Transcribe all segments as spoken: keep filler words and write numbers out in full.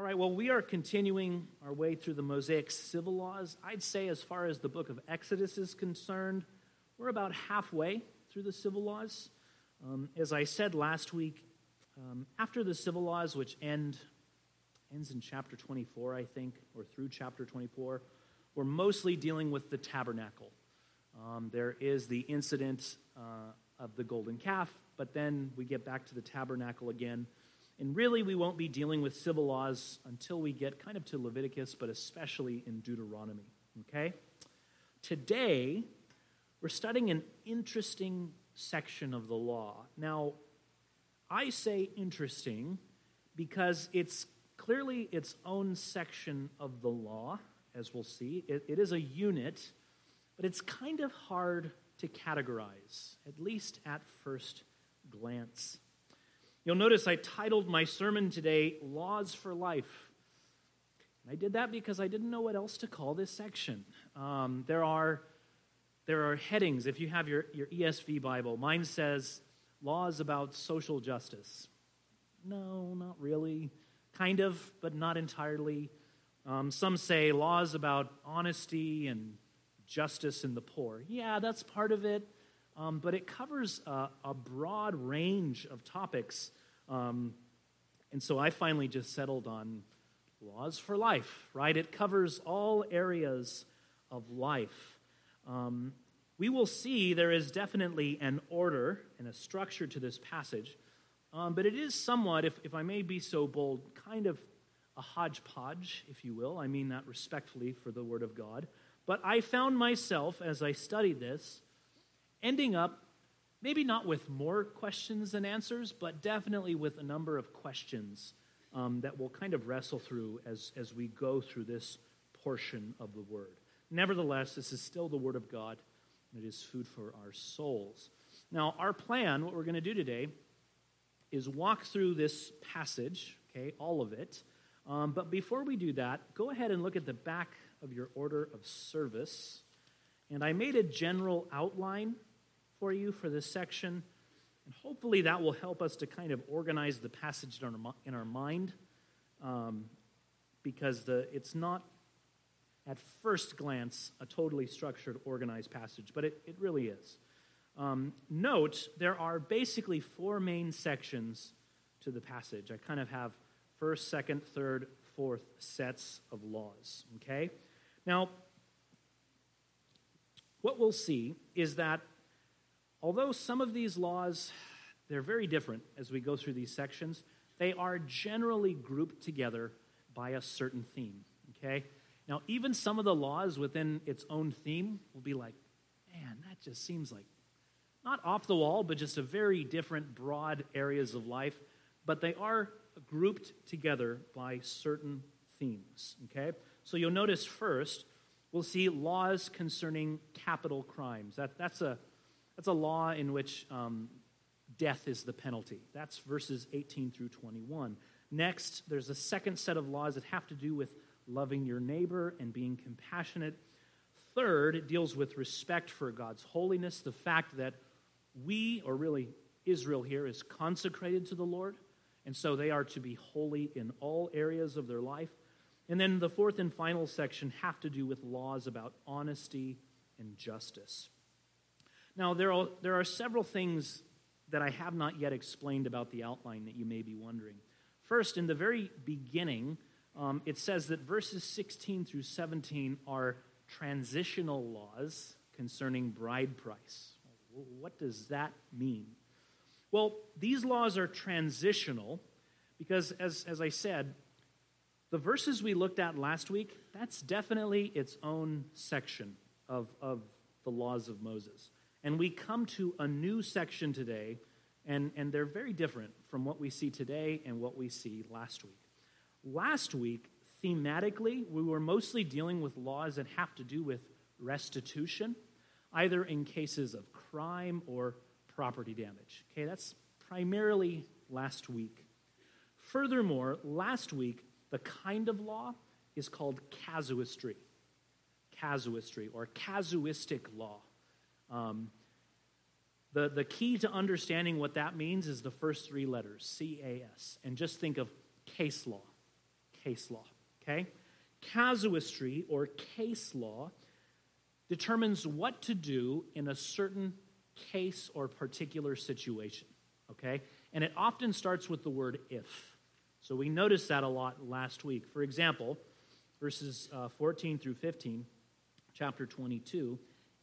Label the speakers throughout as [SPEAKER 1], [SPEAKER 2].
[SPEAKER 1] right, well, we are continuing our way through the Mosaic civil laws. I'd say as far as the book of Exodus is concerned, we're about halfway through the civil laws. Um, as I said last week, um, after the civil laws, which end ends in chapter twenty-four, I think, or through chapter twenty-four, we're mostly dealing with the tabernacle. Um, there is the incident uh, of the golden calf, but then we get back to the tabernacle again. And really, we won't be dealing with civil laws until we get kind of to Leviticus, but especially in Deuteronomy, okay? Today, we're studying an interesting section of the law. Now, I say interesting because it's clearly its own section of the law, as we'll see. It, it is a unit, but it's kind of hard to categorize, at least at first glance. You'll notice I titled my sermon today, Laws for Life. And I did that because I didn't know what else to call this section. Um, there are there are headings. If you have your, your E S V Bible, mine says, Laws about Social Justice. No, not really. Kind of, but not entirely. Um, some say laws about honesty and justice in the poor. Yeah, that's part of it. Um, but it covers a, a broad range of topics. Um, and so I finally just settled on laws for life, right? It covers all areas of life. Um, we will see there is definitely an order and a structure to this passage. Um, but it is somewhat, if, if I may be so bold, kind of a hodgepodge, if you will. I mean that respectfully for the Word of God. But I found myself, as I studied this, ending up maybe not with more questions than answers, but definitely with a number of questions um, that we'll kind of wrestle through as, as we go through this portion of the Word. Nevertheless, this is still the Word of God, and it is food for our souls. Now, our plan, what we're going to do today, is walk through this passage, okay, all of it. Um, but before we do that, go ahead and look at the back of your order of service. And I made a general outline for you for this section, and hopefully that will help us to kind of organize the passage in our, in our mind, um, because the it's not, at first glance, a totally structured, organized passage, but it, it really is. Um, note, there are basically four main sections to the passage. I kind of have first, second, third, fourth sets of laws, okay? Now, what we'll see is that although some of these laws, they're very different as we go through these sections, they are generally grouped together by a certain theme, okay? Now, even some of the laws within its own theme will be like, man, that just seems like not off the wall, but just a very different broad areas of life, but they are grouped together by certain themes, okay? So you'll notice first, we'll see laws concerning capital crimes. That, that's a that's a law in which um, death is the penalty. That's verses eighteen through twenty-one. Next, there's a second set of laws that have to do with loving your neighbor and being compassionate. Third, it deals with respect for God's holiness, the fact that we, or really Israel here, is consecrated to the Lord, and so they are to be holy in all areas of their life. And then the fourth and final section have to do with laws about honesty and justice. Now, there are, there are several things that I have not yet explained about the outline that you may be wondering. First, in the very beginning, um, it says that verses sixteen through seventeen are transitional laws concerning bride price. What does that mean? Well, these laws are transitional because, as, as I said, the verses we looked at last week, that's definitely its own section of, of the laws of Moses. And we come to a new section today, and, and they're very different from what we see today and what we see last week. Last week, thematically, we were mostly dealing with laws that have to do with restitution, either in cases of crime or property damage. Okay, that's primarily last week. Furthermore, last week, the kind of law is called casuistry. Casuistry, or casuistic law. Um, the, the key to understanding what that means is the first three letters, C A S. And just think of case law. case law, okay? Casuistry, or case law, determines what to do in a certain case or particular situation, okay? And it often starts with the word if. So we noticed that a lot last week. For example, verses uh, fourteen through fifteen, chapter twenty-two,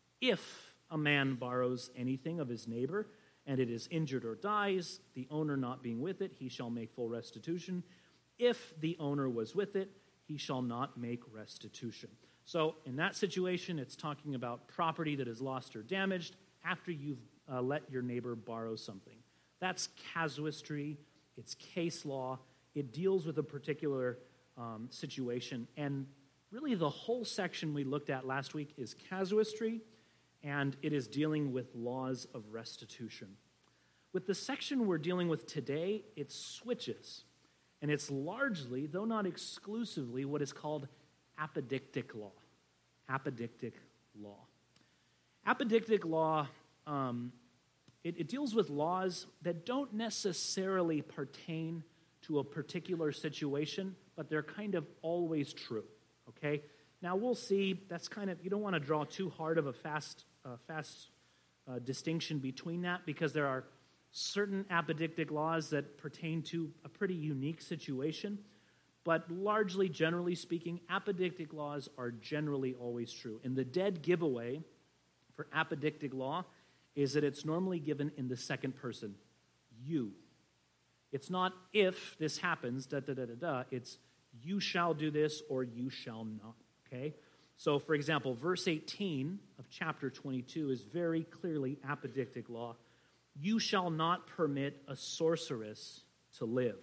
[SPEAKER 1] if a man borrows anything of his neighbor, and it is injured or dies, the owner not being with it, he shall make full restitution. If the owner was with it, he shall not make restitution. So in that situation, it's talking about property that is lost or damaged after you've uh, let your neighbor borrow something. That's casuistry. It's case law. It deals with a particular um, situation. And really the whole section we looked at last week is casuistry, and it is dealing with laws of restitution. With the section we're dealing with today, it switches. And it's largely, though not exclusively, what is called apodictic law. Apodictic law. Apodictic law, um, it, it deals with laws that don't necessarily pertain to a particular situation, but they're kind of always true, okay? Now, we'll see, that's kind of, you don't want to draw too hard of a fast, uh, fast uh, distinction between that, because there are certain apodictic laws that pertain to a pretty unique situation, but largely, generally speaking, apodictic laws are generally always true. And the dead giveaway for apodictic law is that it's normally given in the second person, you. It's not if this happens, da da da da da, it's you shall do this or you shall not, okay? So, for example, verse eighteen of chapter twenty-two is very clearly apodictic law. You shall not permit a sorceress to live.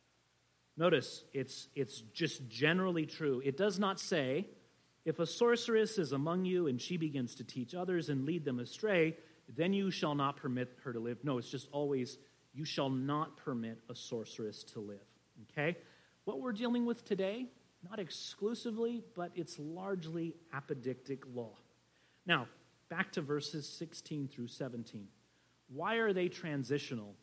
[SPEAKER 1] Notice, it's, it's just generally true. It does not say, if a sorceress is among you and she begins to teach others and lead them astray, then you shall not permit her to live. No, it's just always, you shall not permit a sorceress to live. Okay? What we're dealing with today, not exclusively, but it's largely apodictic law. Now, back to verses sixteen through seventeen. Why are they transitional?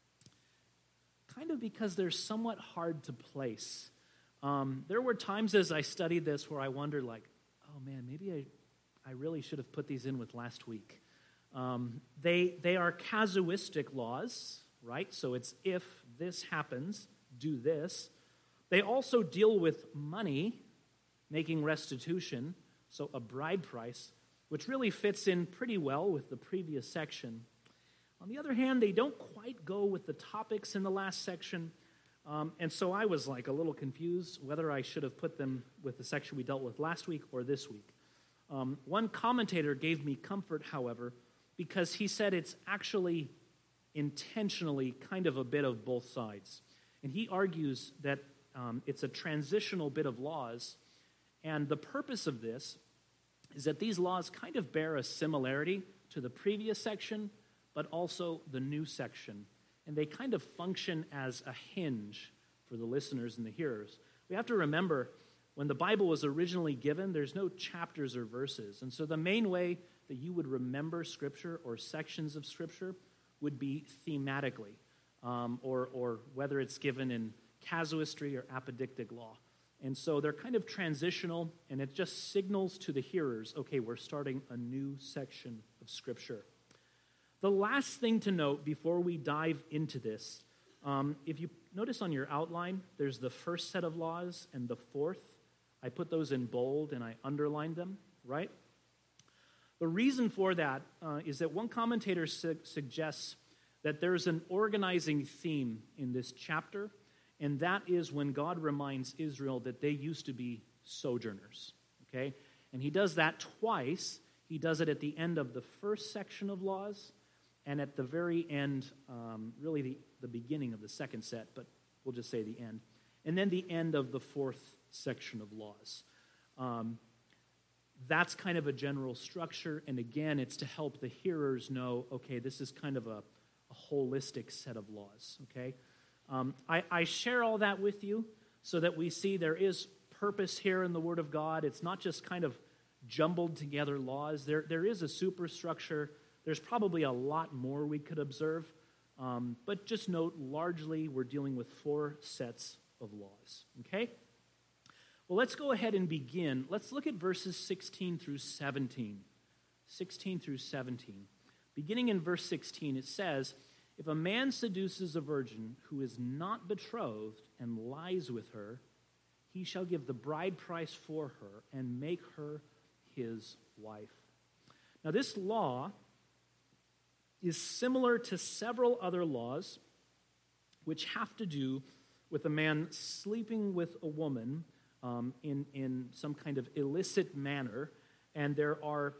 [SPEAKER 1] Kind of because they're somewhat hard to place. Um, there were times as I studied this where I wondered, like, oh man, maybe I, I really should have put these in with last week. Um, they, they are casuistic laws, right? So it's if this happens, do this. They also deal with money, making restitution, so a bride price, which really fits in pretty well with the previous section. On the other hand, they don't quite go with the topics in the last section, um, and so I was like a little confused whether I should have put them with the section we dealt with last week or this week. Um, one commentator gave me comfort, however, because he said it's actually intentionally kind of a bit of both sides. And he argues that um, it's a transitional bit of laws, and the purpose of this is that these laws kind of bear a similarity to the previous section, but also the new section. And they kind of function as a hinge for the listeners and the hearers. We have to remember, when the Bible was originally given, there's no chapters or verses. And so the main way that you would remember Scripture or sections of Scripture would be thematically, um, or, or whether it's given in casuistry or apodictic law. And so they're kind of transitional, and it just signals to the hearers, okay, we're starting a new section of Scripture. The last thing to note before we dive into this, um, if you notice on your outline, there's the first set of laws and the fourth. I put those in bold and I underlined them, right? The reason for that uh, is that one commentator su- suggests that there's an organizing theme in this chapter, and that is when God reminds Israel that they used to be sojourners, okay? And he does that twice. He does it at the end of the first section of laws, and at the very end, um, really the, the beginning of the second set, but we'll just say the end. And then the end of the fourth section of laws. Um, that's kind of a general structure, and again, it's to help the hearers know, okay, this is kind of a, a holistic set of laws, okay? Um, I, I share all that with you so that we see there is purpose here in the Word of God. It's not just kind of jumbled together laws. There, there is a superstructure. There's probably a lot more we could observe, um, but just note, largely, we're dealing with four sets of laws, okay? Well, let's go ahead and begin. Let's look at verses sixteen through seventeen. sixteen through seventeen. Beginning in verse sixteen, it says, "If a man seduces a virgin who is not betrothed and lies with her, he shall give the bride price for her and make her his wife." Now, this law is similar to several other laws which have to do with a man sleeping with a woman um, in, in some kind of illicit manner. And there are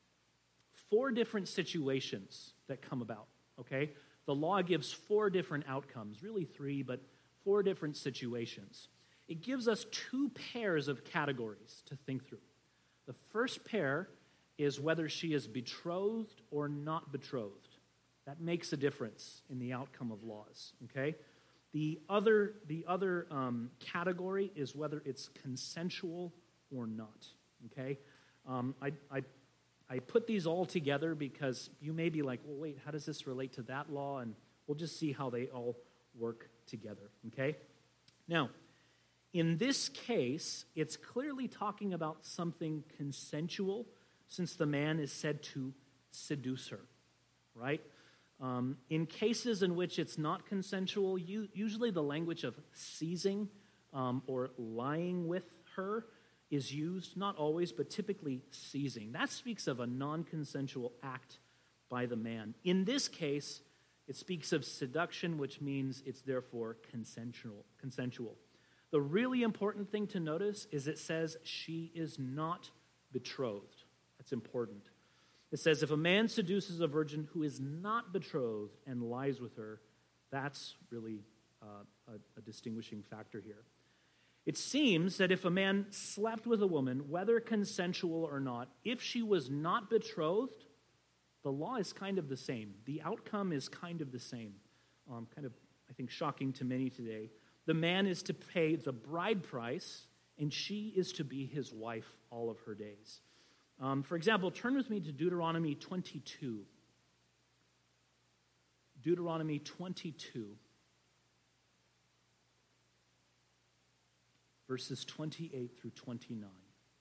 [SPEAKER 1] four different situations that come about, okay? The law gives four different outcomes, really three, but four different situations. It gives us two pairs of categories to think through. The first pair is whether she is betrothed or not betrothed. That makes a difference in the outcome of laws, okay? The other, the other um, category is whether it's consensual or not, okay? Um, I, I, I put these all together because you may be like, well, wait, how does this relate to that law? And we'll just see how they all work together, okay? Now, in this case, it's clearly talking about something consensual since the man is said to seduce her, right? Um, in cases in which it's not consensual, you, usually the language of seizing um, or lying with her is used, not always, but typically seizing. That speaks of a non-consensual act by the man. In this case, it speaks of seduction, which means it's therefore consensual. consensual. The really important thing to notice is it says she is not betrothed. That's important. It says, if a man seduces a virgin who is not betrothed and lies with her, that's really uh, a, a distinguishing factor here. It seems that if a man slept with a woman, whether consensual or not, if she was not betrothed, the law is kind of the same. The outcome is kind of the same. Um, kind of, I think, shocking to many today. The man is to pay the bride price, and she is to be his wife all of her days. Um, for example, turn with me to Deuteronomy twenty-two. Deuteronomy twenty-two, verses twenty-eight through twenty-nine.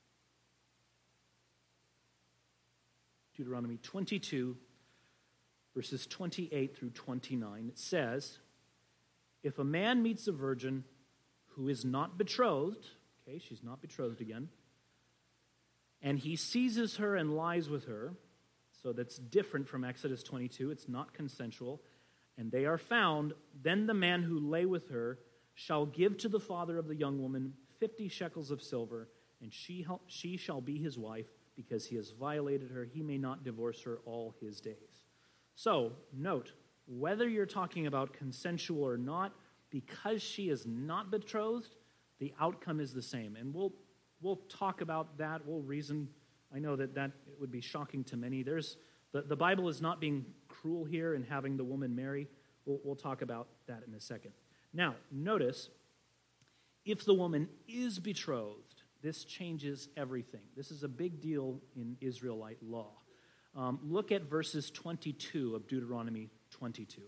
[SPEAKER 1] Deuteronomy twenty-two, verses twenty-eight through twenty-nine. It says, if a man meets a virgin who is not betrothed, okay, she's not betrothed again, and he seizes her and lies with her, so that's different from Exodus twenty-two, it's not consensual, and they are found, then the man who lay with her shall give to the father of the young woman fifty shekels of silver, and she, she shall be his wife, because he has violated her. He may not divorce her all his days. So, note, whether you're talking about consensual or not, because she is not betrothed, the outcome is the same. And we'll we'll talk about that. We'll reason. I know that that would be shocking to many. There's the, the Bible is not being cruel here in having the woman marry. We'll, we'll talk about that in a second. Now, notice, if the woman is betrothed, this changes everything. This is a big deal in Israelite law. Um, look at verses twenty-two of Deuteronomy twenty-two.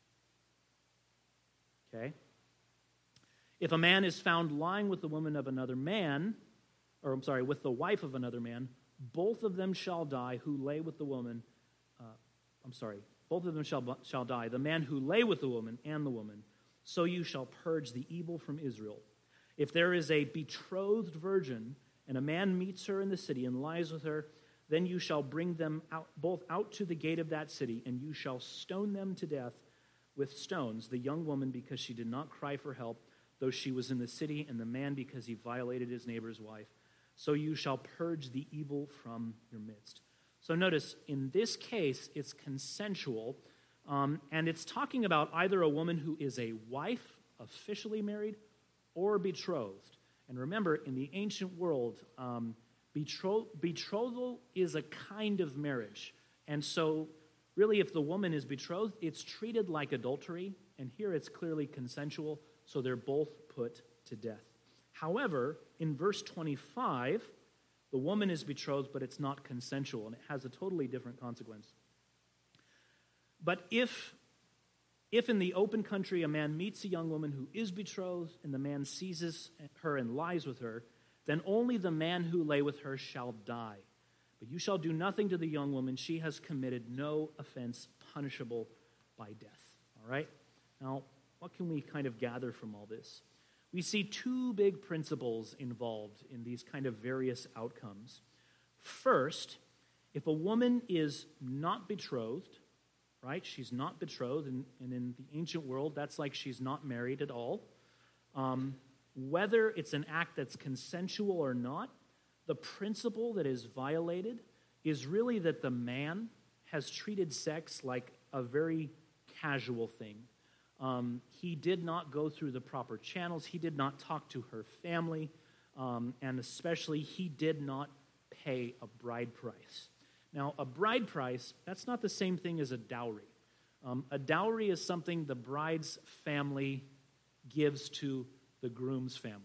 [SPEAKER 1] Okay? If a man is found lying with the woman of another man, or I'm sorry, with the wife of another man, both of them shall die who lay with the woman. Uh, I'm sorry, both of them shall, shall die, the man who lay with the woman and the woman. So you shall purge the evil from Israel. If there is a betrothed virgin, and a man meets her in the city and lies with her, then you shall bring them out, both out to the gate of that city, and you shall stone them to death with stones, the young woman because she did not cry for help, though she was in the city, and the man because he violated his neighbor's wife. So you shall purge the evil from your midst. So notice, in this case, it's consensual, um, and it's talking about either a woman who is a wife, officially married, or betrothed. And remember, in the ancient world, um, betro- betrothal is a kind of marriage. And so, really, if the woman is betrothed, it's treated like adultery, and here it's clearly consensual, so they're both put to death. However, in verse twenty-five, the woman is betrothed, but it's not consensual, and it has a totally different consequence. But if, if in the open country a man meets a young woman who is betrothed, and the man seizes her and lies with her, then only the man who lay with her shall die. But you shall do nothing to the young woman. She has committed no offense punishable by death. All right? Now, what can we kind of gather from all this? We see two big principles involved in these kind of various outcomes. First, if a woman is not betrothed, right? She's not betrothed, and, and in the ancient world, that's like she's not married at all. Um, whether it's an act that's consensual or not, the principle that is violated is really that the man has treated sex like a very casual thing. Um, he did not go through the proper channels. He did not talk to her family. Um, and especially, he did not pay a bride price. Now, a bride price, that's not the same thing as a dowry. Um, a dowry is something the bride's family gives to the groom's family.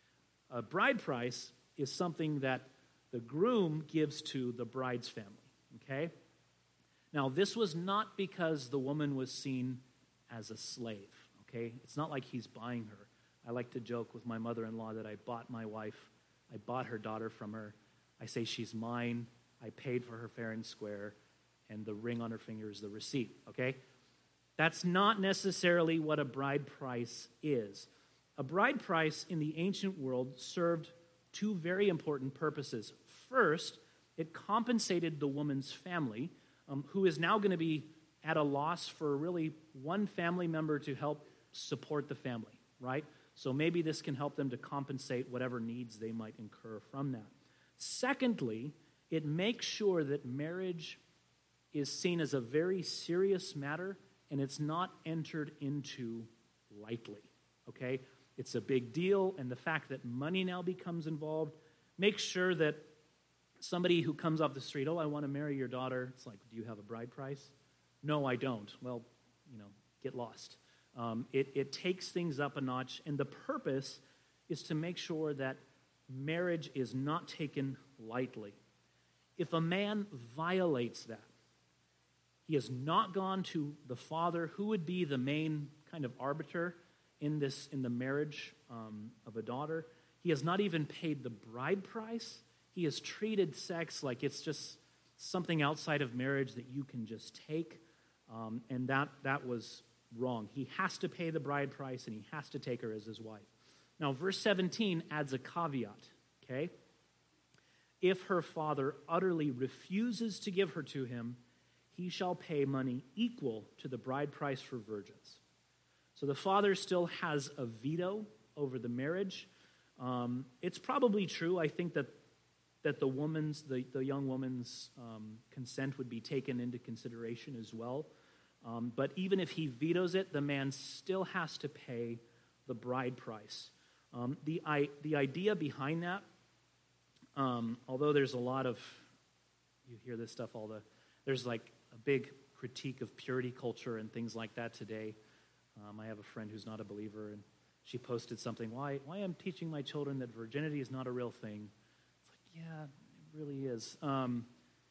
[SPEAKER 1] A bride price is something that the groom gives to the bride's family, okay? Now, this was not because the woman was seen as a slave, okay? It's not like he's buying her. I like to joke with my mother-in-law that I bought my wife, I bought her daughter from her. I say she's mine, I paid for her fair and square, and the ring on her finger is the receipt, okay? That's not necessarily what a bride price is. A bride price in the ancient world served two very important purposes. First, it compensated the woman's family, um, who is now going to be at a loss for really one family member to help support the family, right? So maybe this can help them to compensate whatever needs they might incur from that. Secondly, it makes sure that marriage is seen as a very serious matter and it's not entered into lightly, okay? It's a big deal, and the fact that money now becomes involved makes sure that somebody who comes off the street, oh, I want to marry your daughter, it's like, do you have a bride price? No, I don't. Well, you know, get lost. Um, it, it takes things up a notch, and the purpose is to make sure that marriage is not taken lightly. If a man violates that, he has not gone to the father, who would be the main kind of arbiter in this, in the marriage um, of a daughter. He has not even paid the bride price. He has treated sex like it's just something outside of marriage that you can just take, um, and that that was wrong. He has to pay the bride price, and he has to take her as his wife. Now, verse seventeen adds a caveat, okay? If her father utterly refuses to give her to him, he shall pay money equal to the bride price for virgins. So the father still has a veto over the marriage. Um, it's probably true. I think that that the woman's, the, the young woman's um, consent would be taken into consideration as well. Um, but even if he vetoes it, the man still has to pay the bride price. Um, the, I, the idea behind that, um, although there's a lot of, you hear this stuff all the, there's like a big critique of purity culture and things like that today. Um, I have a friend who's not a believer, and she posted something, why, why I'm teaching my children that virginity is not a real thing. It's like, yeah, it really is. Um,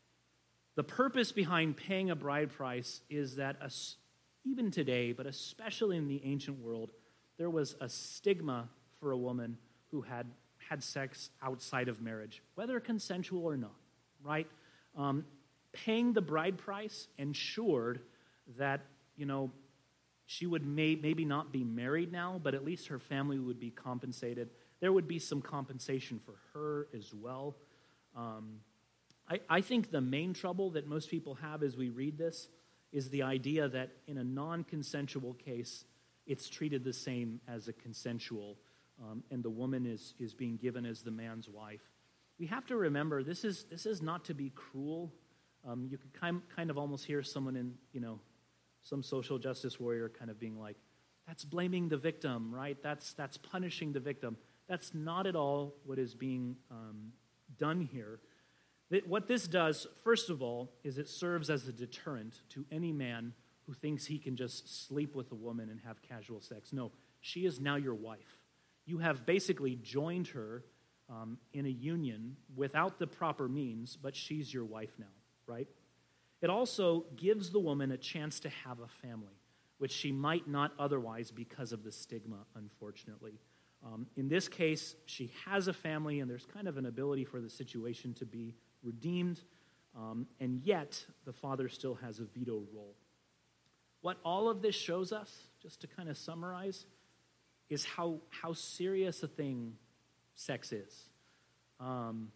[SPEAKER 1] the purpose behind paying a bride price is that a, even today, but especially in the ancient world, there was a stigma for a woman who had had sex outside of marriage, whether consensual or not, right? Um, paying the bride price ensured that, you know, she would may, maybe not be married now, but at least her family would be compensated. There would be some compensation for her as well. Um, I, I think the main trouble that most people have as we read this is the idea that in a non-consensual case, it's treated the same as a consensual, um, and the woman is, is being given as the man's wife. We have to remember, this is this is not to be cruel. Um, you could kind, kind of almost hear someone in, you know, some social justice warrior kind of being like, that's blaming the victim, right? That's that's punishing the victim. That's not at all what is being um, done here. That what this does, first of all, is it serves as a deterrent to any man who thinks he can just sleep with a woman and have casual sex. No, she is now your wife. You have basically joined her um, in a union without the proper means, but she's your wife now, right? It also gives the woman a chance to have a family, which she might not otherwise because of the stigma, unfortunately. Um, in this case, she has a family, and there's kind of an ability for the situation to be redeemed, um, and yet the father still has a veto role. What all of this shows us, just to kind of summarize, is how, how serious a thing sex is. Um,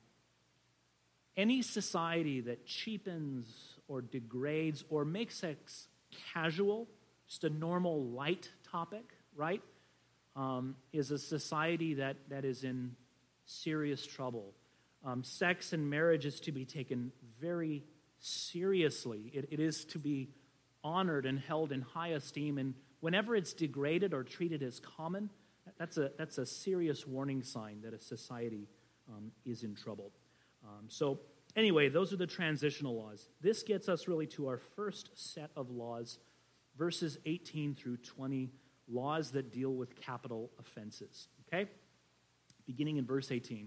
[SPEAKER 1] any society that cheapens or degrades or makes sex casual, just a normal light topic, right, um, is a society that, that is in serious trouble. Um, sex and marriage is to be taken very seriously. It, it is to be honored and held in high esteem, and whenever it's degraded or treated as common, that's a, that's a serious warning sign that a society um, is in trouble. Um, so anyway, those are the transitional laws. This gets us really to our first set of laws, verses eighteen through twenty, laws that deal with capital offenses. Okay? Beginning in verse eighteen.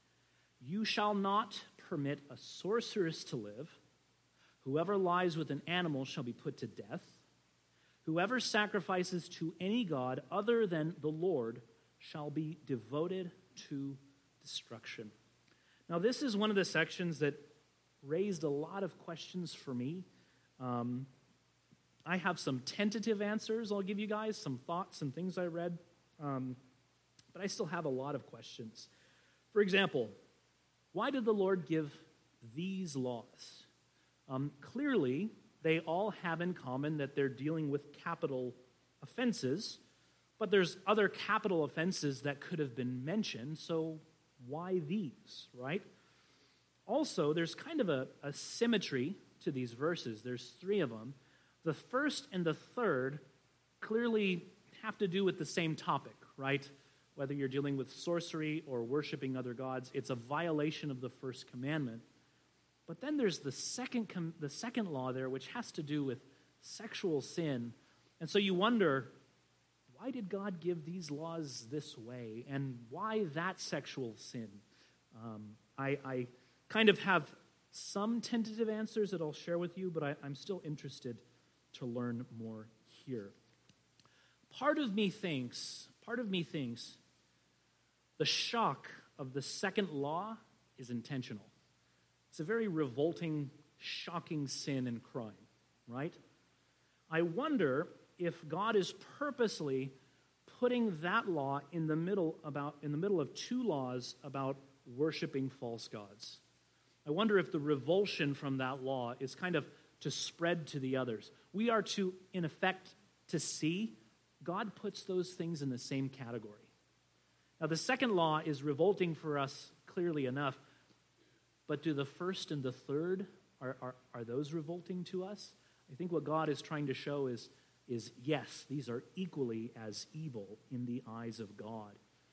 [SPEAKER 1] You shall not permit a sorceress to live. Whoever lies with an animal shall be put to death. Whoever sacrifices to any god other than the Lord shall be devoted to destruction. Now, this is one of the sections that raised a lot of questions for me. Um, I have some tentative answers I'll give you guys, some thoughts and things I read, um, but I still have a lot of questions. For example, why did the Lord give these laws? Um, clearly, they all have in common that they're dealing with capital offenses, but there's other capital offenses that could have been mentioned, so why these, right? Also, there's kind of a, a symmetry to these verses. There's three of them. The first and the third clearly have to do with the same topic, right? Whether you're dealing with sorcery or worshiping other gods, it's a violation of the first commandment. But then there's the second com- the second law there, which has to do with sexual sin. And so you wonder, why did God give these laws this way? And why that sexual sin? Um, I, I kind of have some tentative answers that I'll share with you, but I, I'm still interested to learn more here. Part of me thinks, part of me thinks the shock of the second law is intentional. It's a very revolting, shocking sin and crime, right? I wonder if God is purposely putting that law in the middle about in the middle of two laws about worshiping false gods. I wonder if the revulsion from that law is kind of to spread to the others. We are to, in effect, to see God puts those things in the same category. Now, the second law is revolting for us clearly enough, but do the first and the third, are, are, are those revolting to us? I think what God is trying to show is, is, yes, these are equally as evil in the eyes of God.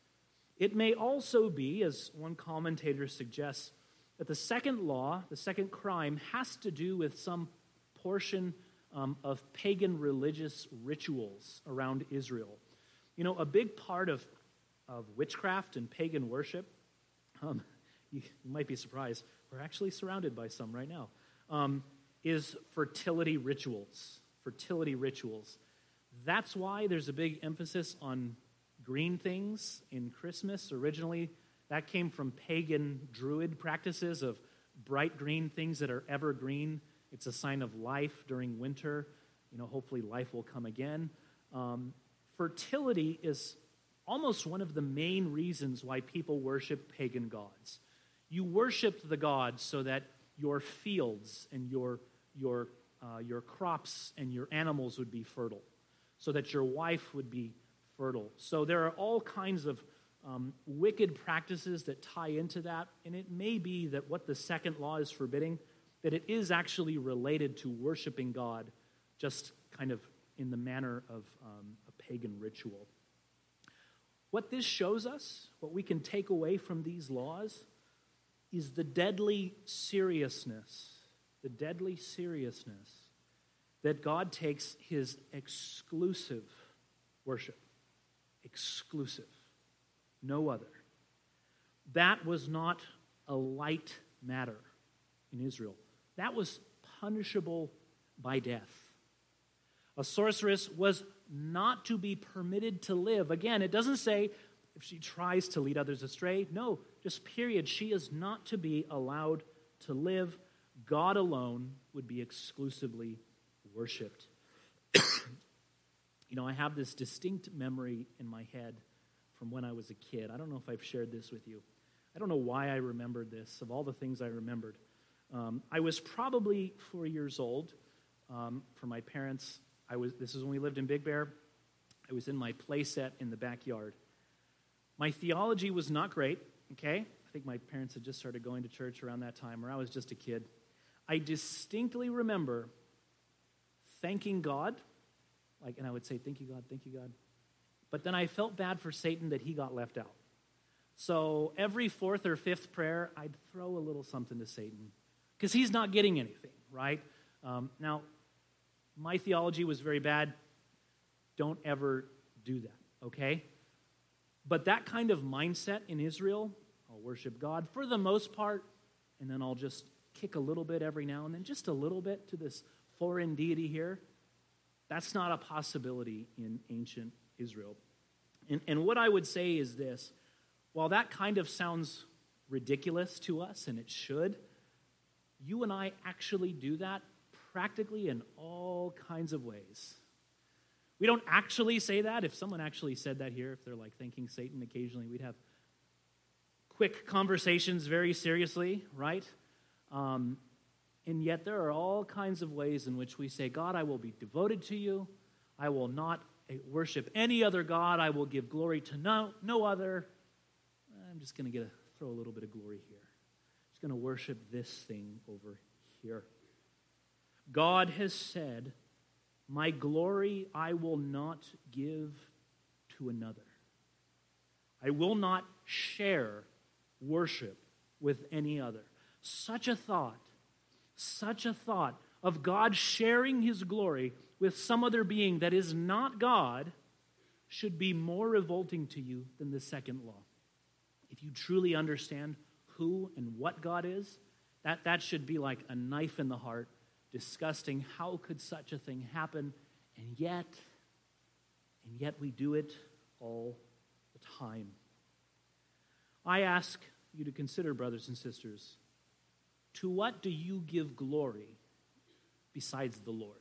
[SPEAKER 1] It may also be, as one commentator suggests, that the second law, the second crime, has to do with some portion um, of pagan religious rituals around Israel. You know, a big part of, of witchcraft and pagan worship, um, you, you might be surprised, we're actually surrounded by some right now, um, is fertility rituals. Fertility rituals. That's why there's a big emphasis on green things in Christmas. Originally, that came from pagan druid practices of bright green things that are evergreen. It's a sign of life during winter. You know, hopefully life will come again. Um, fertility is almost one of the main reasons why people worship pagan gods. You worshiped the gods so that your fields and your your uh, your crops and your animals would be fertile, so that your wife would be fertile. So there are all kinds of um, wicked practices that tie into that, and it may be that what the second law is forbidding, that it is actually related to worshiping God, just kind of in the manner of um, a pagan ritual. What this shows us, what we can take away from these laws, is the deadly seriousness, the deadly seriousness that God takes his exclusive worship. Exclusive. No other. That was not a light matter in Israel. That was punishable by death. A sorceress was not to be permitted to live. Again, it doesn't say if she tries to lead others astray, no, just period. She is not to be allowed to live. God alone would be exclusively worshipped. You know, I have this distinct memory in my head from when I was a kid. I don't know if I've shared this with you. I don't know why I remembered this, of all the things I remembered. Um, I was probably four years old. Um, for my parents, I was. This is when we lived in Big Bear. I was in my play set in the backyard. My theology was not great, okay? I think my parents had just started going to church around that time, or I was just a kid. I distinctly remember thanking God, like, and I would say, thank you, God, thank you, God. But then I felt bad for Satan that he got left out. So every fourth or fifth prayer, I'd throw a little something to Satan, because he's not getting anything, right? Um, now, my theology was very bad. Don't ever do that, okay? But that kind of mindset in Israel, I'll worship God for the most part, and then I'll just kick a little bit every now and then, just a little bit to this foreign deity here. That's not a possibility in ancient Israel. And, and what I would say is this: while that kind of sounds ridiculous to us, and it should, you and I actually do that practically in all kinds of ways. We don't actually say that. If someone actually said that here, if they're like thanking Satan occasionally, we'd have quick conversations very seriously, right? Um, and yet there are all kinds of ways in which we say, God, I will be devoted to you. I will not worship any other God. I will give glory to no, no other. I'm just going to get a, throw a little bit of glory here. I'm just going to worship this thing over here. God has said, my glory I will not give to another. I will not share worship with any other. Such a thought, such a thought of God sharing his glory with some other being that is not God should be more revolting to you than the second law. If you truly understand who and what God is, that, that should be like a knife in the heart. Disgusting. How could such a thing happen? And yet, and yet we do it all the time. I ask you to consider, brothers and sisters, to what do you give glory besides the Lord?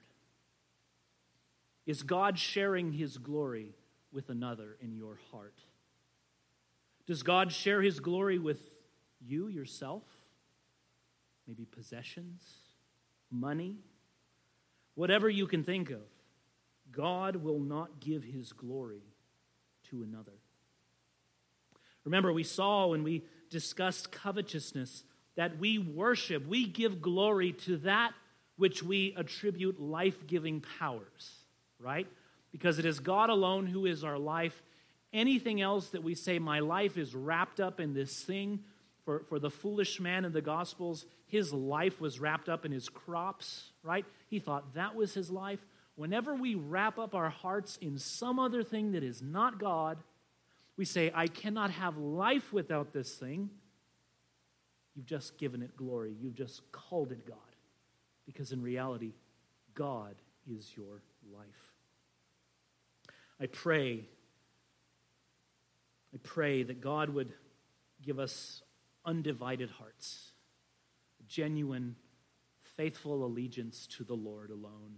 [SPEAKER 1] Is God sharing his glory with another in your heart? Does God share his glory with you, yourself? Maybe possessions? Money, whatever you can think of, God will not give his glory to another. Remember, we saw when we discussed covetousness that we worship, we give glory to that which we attribute life-giving powers, right? Because it is God alone who is our life. Anything else that we say, my life is wrapped up in this thing, For, for the foolish man in the Gospels, his life was wrapped up in his crops, right? He thought that was his life. Whenever we wrap up our hearts in some other thing that is not God, we say, I cannot have life without this thing. You've just given it glory. You've just called it God. Because in reality, God is your life. I pray, I pray that God would give us undivided hearts, genuine, faithful allegiance to the Lord alone.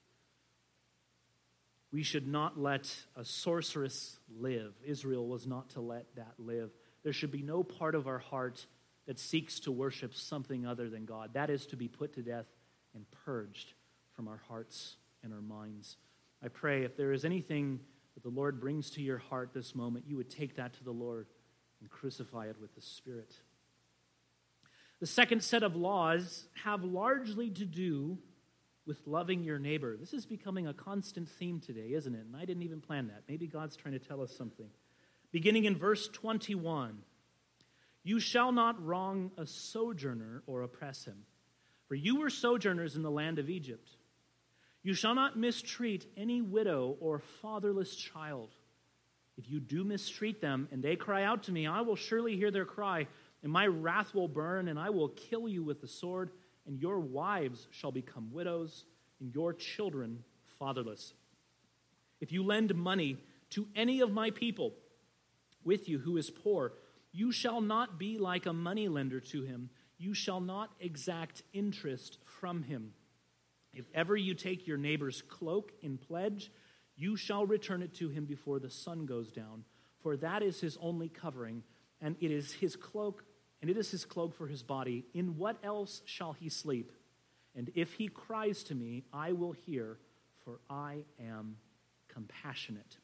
[SPEAKER 1] We should not let a sorceress live. Israel was not to let that live. There should be no part of our heart that seeks to worship something other than God. That is to be put to death and purged from our hearts and our minds. I pray if there is anything that the Lord brings to your heart this moment, you would take that to the Lord and crucify it with the Spirit. The second set of laws have largely to do with loving your neighbor. This is becoming a constant theme today, isn't it? And I didn't even plan that. Maybe God's trying to tell us something. Beginning in verse twenty-one, you shall not wrong a sojourner or oppress him, for you were sojourners in the land of Egypt. You shall not mistreat any widow or fatherless child. If you do mistreat them and they cry out to me, I will surely hear their cry, and my wrath will burn, and I will kill you with the sword, and your wives shall become widows, and your children fatherless. If you lend money to any of my people, with you who is poor. You shall not be like a moneylender to him. You shall not exact interest from him. If ever you take your neighbor's cloak in pledge, you shall return it to him before the sun goes down, for that is his only covering, and it is his cloak, and it is his cloak for his body. In what else shall he sleep? And if he cries to me, I will hear, for I am compassionate.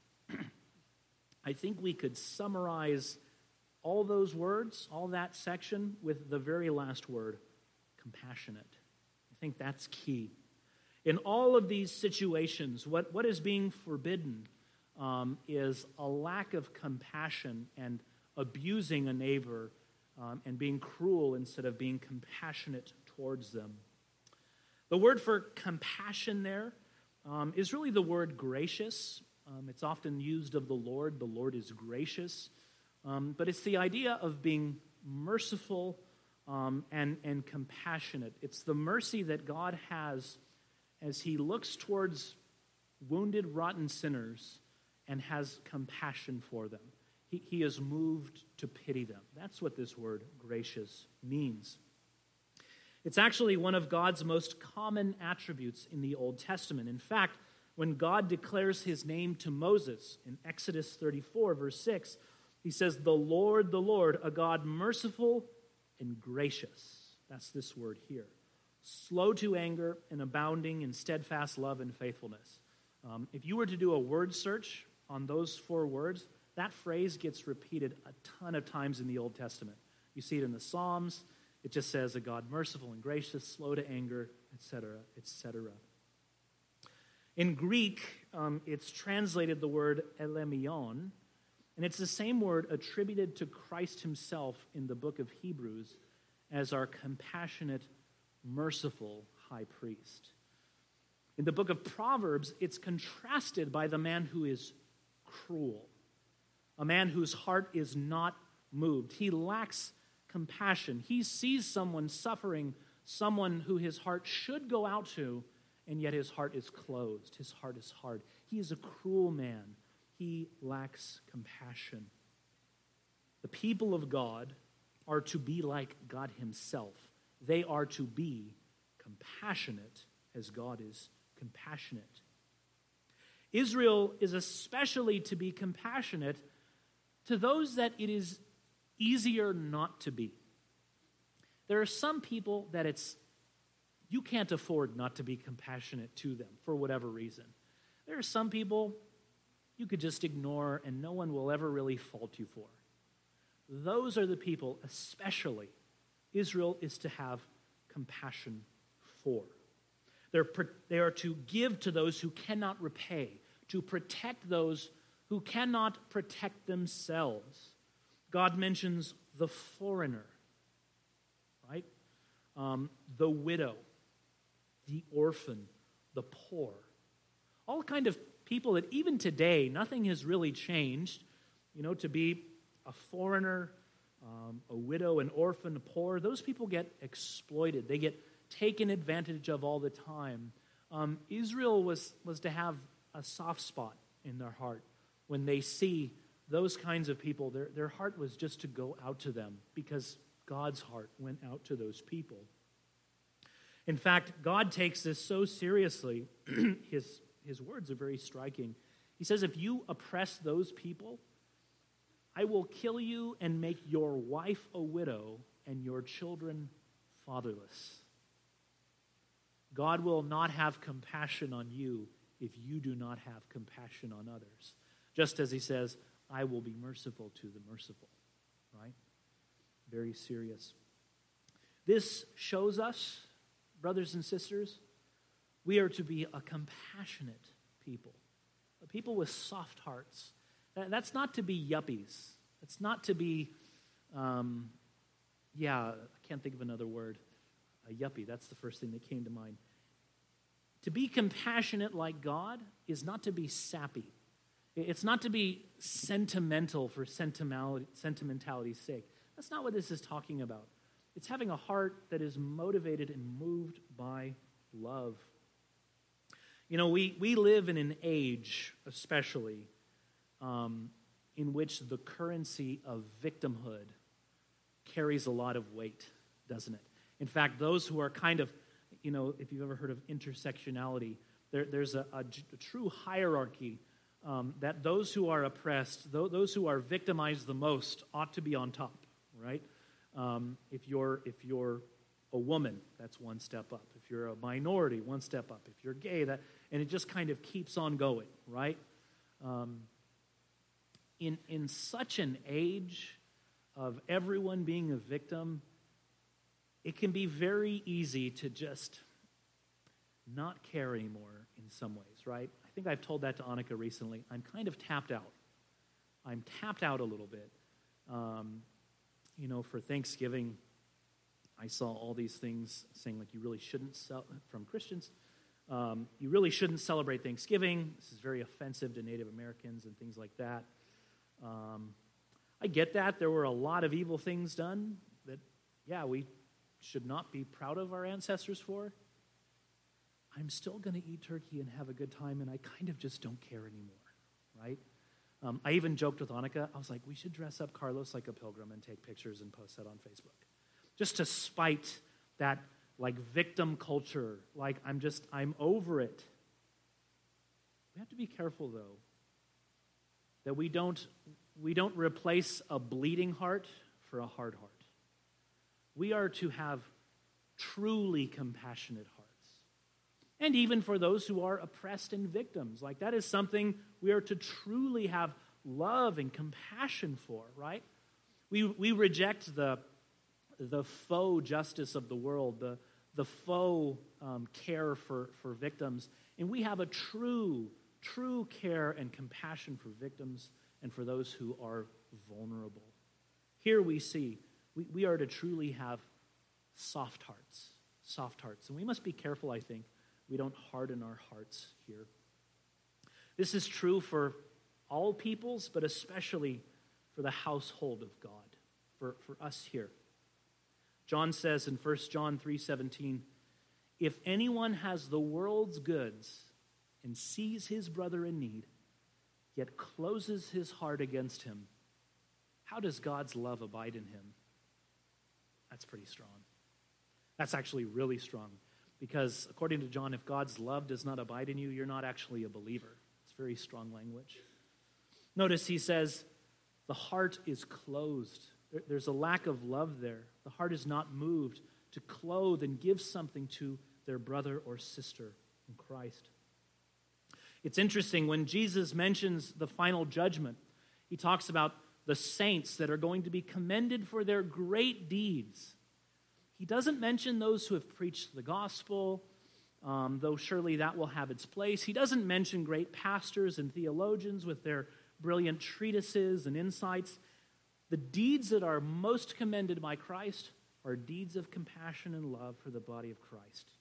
[SPEAKER 1] I think we could summarize all those words, all that section, with the very last word, compassionate. I think that's key. In all of these situations, what, what is being forbidden um, is a lack of compassion and abusing a neighbor um, and being cruel instead of being compassionate towards them. The word for compassion there um, is really the word gracious. Um, it's often used of the Lord. The Lord is gracious. Um, but it's the idea of being merciful um, and, and compassionate. It's the mercy that God has as he looks towards wounded, rotten sinners and has compassion for them. He, he is moved to pity them. That's what this word gracious means. It's actually one of God's most common attributes in the Old Testament. In fact, when God declares his name to Moses in Exodus thirty-four, verse six, he says, "The Lord, the Lord, a God merciful and gracious." That's this word here. Slow to anger and abounding in steadfast love and faithfulness. Um, if you were to do a word search on those four words, that phrase gets repeated a ton of times in the Old Testament. You see it in the Psalms. It just says a God merciful and gracious, slow to anger, et cetera, et cetera. In Greek, um, it's translated the word elemion, and it's the same word attributed to Christ himself in the book of Hebrews as our compassionate, merciful high priest. In the book of Proverbs, it's contrasted by the man who is cruel, a man whose heart is not moved. He lacks compassion. He sees someone suffering, someone who his heart should go out to, and yet his heart is closed. His heart is hard. He is a cruel man. He lacks compassion. The people of God are to be like God himself. They are to be compassionate as God is compassionate. Israel is especially to be compassionate to those that it is easier not to be. There are some people that it's you can't afford not to be compassionate to them for whatever reason. There are some people you could just ignore and no one will ever really fault you for. Those are the people, especially, Israel is to have compassion for. They're, they are to give to those who cannot repay, to protect those who cannot protect themselves. God mentions the foreigner, right? Um, the widow, the orphan, the poor. All kind of people that even today, nothing has really changed. You know, to be a foreigner, um, a widow, an orphan, a poor, those people get exploited. They get taken advantage of all the time. Um, Israel was, was to have a soft spot in their heart when they see those kinds of people. Their, their heart was just to go out to them because God's heart went out to those people. In fact, God takes this so seriously. his, his words are very striking. He says, if you oppress those people, I will kill you and make your wife a widow and your children fatherless. God will not have compassion on you if you do not have compassion on others. Just as he says, I will be merciful to the merciful. Right? Very serious. This shows us, brothers and sisters, we are to be a compassionate people. A people with soft hearts. That's not to be yuppies. It's not to be, um, yeah, I can't think of another word. A yuppie, that's the first thing that came to mind. To be compassionate like God is not to be sappy. It's not to be sentimental for sentimentality, sentimentality's sake. That's not what this is talking about. It's having a heart that is motivated and moved by love. You know, we, we live in an age, especially, um, in which the currency of victimhood carries a lot of weight, doesn't it? In fact, those who are kind of, you know, if you've ever heard of intersectionality, there, there's a, a, a true hierarchy um, that those who are oppressed, th- those who are victimized the most ought to be on top, right? Um, if you're if you're a woman, that's one step up. If you're a minority, one step up. If you're gay, that, and it just kind of keeps on going, right? Um, in in such an age of everyone being a victim, it can be very easy to just not care anymore in some ways, right? I think I've told that to Annika recently. I'm kind of tapped out. I'm tapped out a little bit. Um, you know, for Thanksgiving, I saw all these things saying, like, you really shouldn't, sell, from Christians, um, you really shouldn't celebrate Thanksgiving. This is very offensive to Native Americans and things like that. Um, I get that. There were a lot of evil things done that, yeah, we should not be proud of our ancestors for. I'm still going to eat turkey and have a good time, and I kind of just don't care anymore, right? Um, I even joked with Annika. I was like, we should dress up Carlos like a pilgrim and take pictures and post that on Facebook, just to spite that, like, victim culture. Like, I'm just, I'm over it. We have to be careful, though, that we don't, we don't replace a bleeding heart for a hard heart. We are to have truly compassionate hearts. And even for those who are oppressed and victims. Like, that is something we are to truly have love and compassion for, right? We we reject the, the faux justice of the world, the, the faux um, care for, for victims. And we have a true, true care and compassion for victims and for those who are vulnerable. Here we see we, we are to truly have soft hearts, soft hearts. And we must be careful, I think, we don't harden our hearts here. This is true for all peoples, but especially for the household of God, for, for us here. John says in First John three seventeen, if anyone has the world's goods and sees his brother in need, yet closes his heart against him, how does God's love abide in him? That's pretty strong. That's actually really strong. Because according to John, if God's love does not abide in you, you're not actually a believer. It's very strong language. Notice he says, the heart is closed. There, there's a lack of love there. The heart is not moved to clothe and give something to their brother or sister in Christ. It's interesting, when Jesus mentions the final judgment, he talks about the saints that are going to be commended for their great deeds. He doesn't mention those who have preached the gospel, um, though surely that will have its place. He doesn't mention great pastors and theologians with their brilliant treatises and insights. The deeds that are most commended by Christ are deeds of compassion and love for the body of Christ.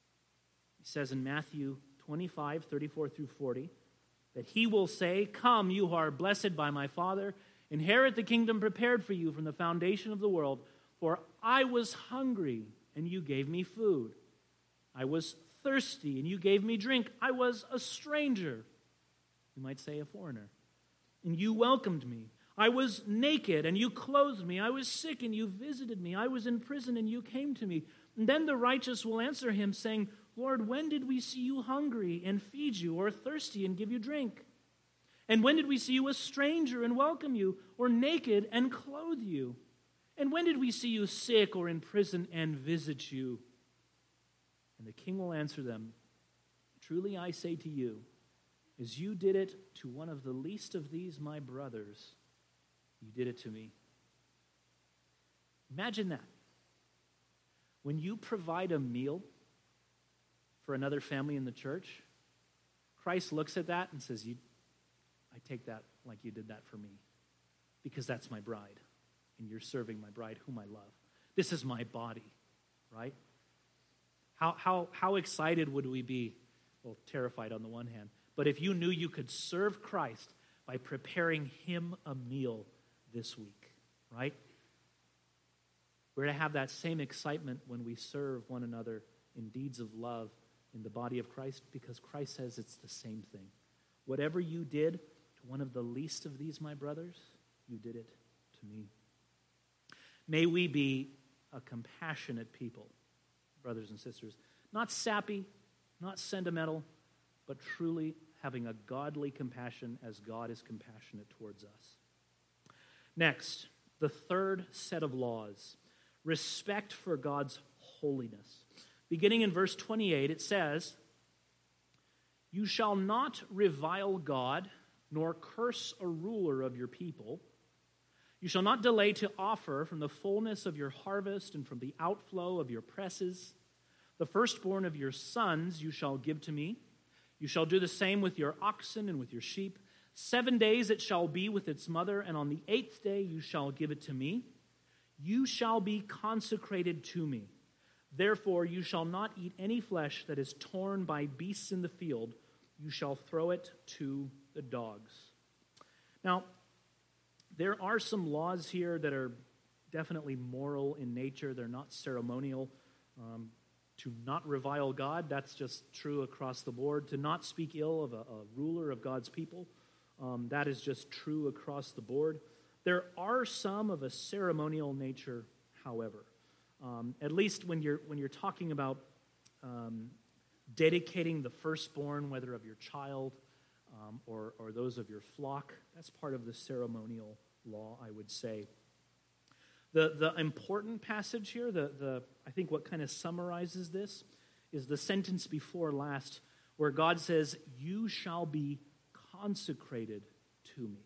[SPEAKER 1] He says in Matthew twenty-five, thirty-four through forty, that he will say, come, you who are blessed by my Father, inherit the kingdom prepared for you from the foundation of the world. For I was hungry, and you gave me food. I was thirsty, and you gave me drink. I was a stranger, you might say a foreigner, and you welcomed me. I was naked, and you clothed me. I was sick, and you visited me. I was in prison, and you came to me. And then the righteous will answer him, saying, Lord, when did we see you hungry and feed you, or thirsty and give you drink? And when did we see you a stranger and welcome you, or naked and clothe you? And when did we see you sick or in prison and visit you? And the king will answer them, truly I say to you, as you did it to one of the least of these my brothers, you did it to me. Imagine that. When you provide a meal for another family in the church, Christ looks at that and says, you, I take that like you did that for me, because that's my bride. And you're serving my bride whom I love. This is my body, right? How, how, how excited would we be? Well, terrified on the one hand. But if you knew you could serve Christ by preparing him a meal this week, right? We're to have that same excitement when we serve one another in deeds of love in the body of Christ, because Christ says it's the same thing. Whatever you did To one of the least of these, my brothers, you did it to me. May we be a compassionate people, brothers and sisters. Not sappy, not sentimental, but truly having a godly compassion as God is compassionate towards us. Next, the third set of laws, respect for God's holiness. Beginning in verse twenty-eight, it says, "You shall not revile God, nor curse a ruler of your people. You shall not delay to offer from the fullness of your harvest and from the outflow of your presses. The firstborn of your sons you shall give to me. You shall do the same with your oxen and with your sheep. Seven days it shall be with its mother, and on the eighth day you shall give it to me. You shall be consecrated to me. Therefore you shall not eat any flesh that is torn by beasts in the field. You shall throw it to the dogs." Now, there are some laws here that are definitely moral in nature. They're not ceremonial. Um, to not revile God, that's just true across the board. To not speak ill of a, a ruler of God's people, um, that is just true across the board. There are some of a ceremonial nature, however. Um, at least when you're when you're talking about um, dedicating the firstborn, whether of your child um, or, or those of your flock, that's part of the ceremonial law, I would say. The the important passage here, the, the I think what kind of summarizes this, is the sentence before last, where God says, "You shall be consecrated to me."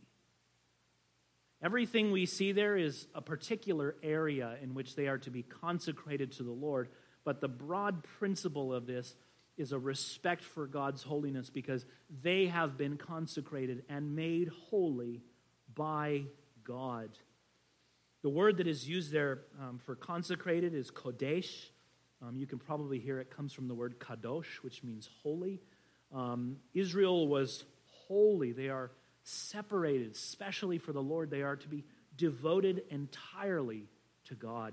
[SPEAKER 1] Everything we see there is a particular area in which they are to be consecrated to the Lord, but the broad principle of this is a respect for God's holiness because they have been consecrated and made holy by God. The word that is used there um, for consecrated is kodesh. Um, you can probably hear it comes from the word kadosh, which means holy. Um, Israel was holy. They are separated, especially for the Lord. They are to be devoted entirely to God.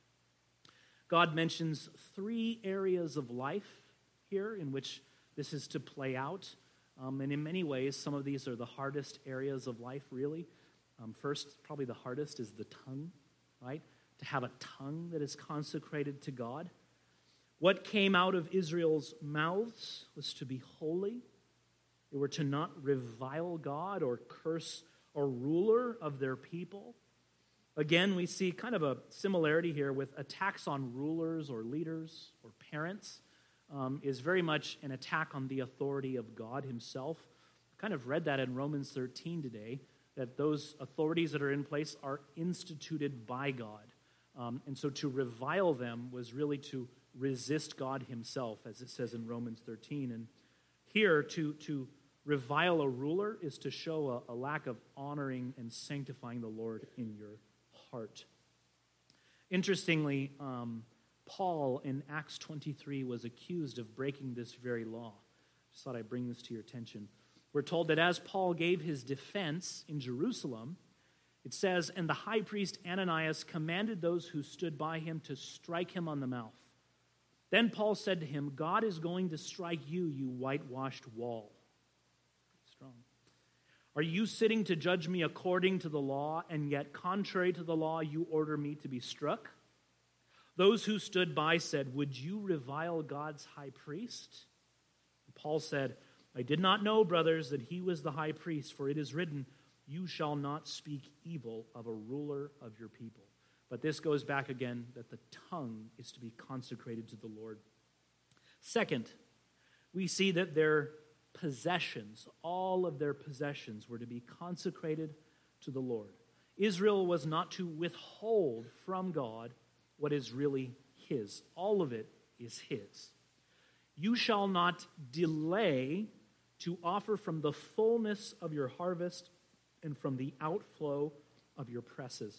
[SPEAKER 1] God mentions three areas of life here in which this is to play out. Um, and in many ways, some of these are the hardest areas of life, really. Um, first, probably the hardest is the tongue, right? To have a tongue that is consecrated to God. What came out of Israel's mouths was to be holy. They were to not revile God or curse a ruler of their people. Again, we see kind of a similarity here with attacks on rulers or leaders or parents um, is very much an attack on the authority of God himself. I kind of read that in Romans thirteen today, that those authorities that are in place are instituted by God. Um, and so to revile them was really to resist God himself, as it says in Romans thirteen. And here, to, to revile a ruler is to show a, a lack of honoring and sanctifying the Lord in your heart. Interestingly, um, Paul in Acts twenty-three was accused of breaking this very law. Just thought I'd bring this to your attention. We're told that as Paul gave his defense in Jerusalem, it says, "And the high priest Ananias commanded those who stood by him to strike him on the mouth. Then Paul said to him, 'God is going to strike you, you whitewashed wall.'" Pretty strong. "Are you sitting to judge me according to the law, and yet contrary to the law you order me to be struck?" Those who stood by said, "Would you revile God's high priest?" And Paul said, "I did not know, brothers, that he was the high priest, for it is written, 'You shall not speak evil of a ruler of your people.'" But this goes back again, that the tongue is to be consecrated to the Lord. Second, we see that their possessions, all of their possessions, were to be consecrated to the Lord. Israel was not to withhold from God what is really his. All of it is his. "You shall not delay to offer from the fullness of your harvest and from the outflow of your presses."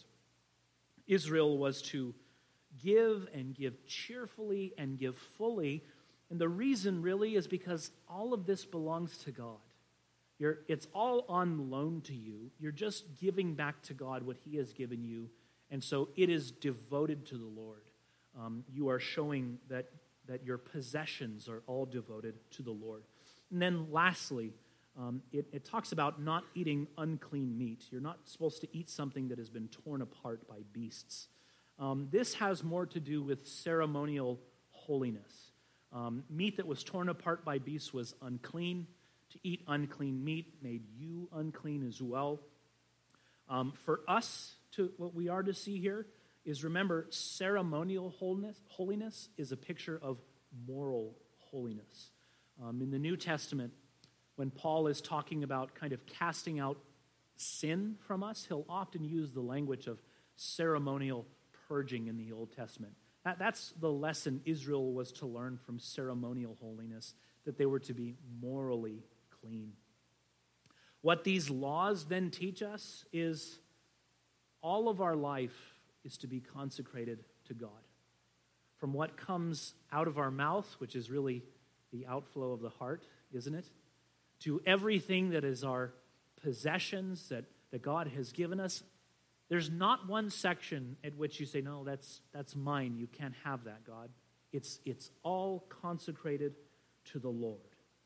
[SPEAKER 1] Israel was to give and give cheerfully and give fully. And the reason really is because all of this belongs to God. You're, it's all on loan to you. You're just giving back to God what he has given you. And so it is devoted to the Lord. Um, you are showing that, that your possessions are all devoted to the Lord. And then lastly, um, it, it talks about not eating unclean meat. You're not supposed to eat something that has been torn apart by beasts. Um, this has more to do with ceremonial holiness. Um, meat that was torn apart by beasts was unclean. To eat unclean meat made you unclean as well. Um, for us, to what we are to see here is, remember, ceremonial holiness, holiness is a picture of moral holiness. Um, in the New Testament, when Paul is talking about kind of casting out sin from us, he'll often use the language of ceremonial purging in the Old Testament. That, that's the lesson Israel was to learn from ceremonial holiness, that they were to be morally clean. What these laws then teach us is all of our life is to be consecrated to God. From what comes out of our mouth, which is really the outflow of the heart, isn't it? To everything that is our possessions that, that God has given us. There's not one section at which you say, no, that's that's mine. You can't have that, God. It's, it's all consecrated to the Lord.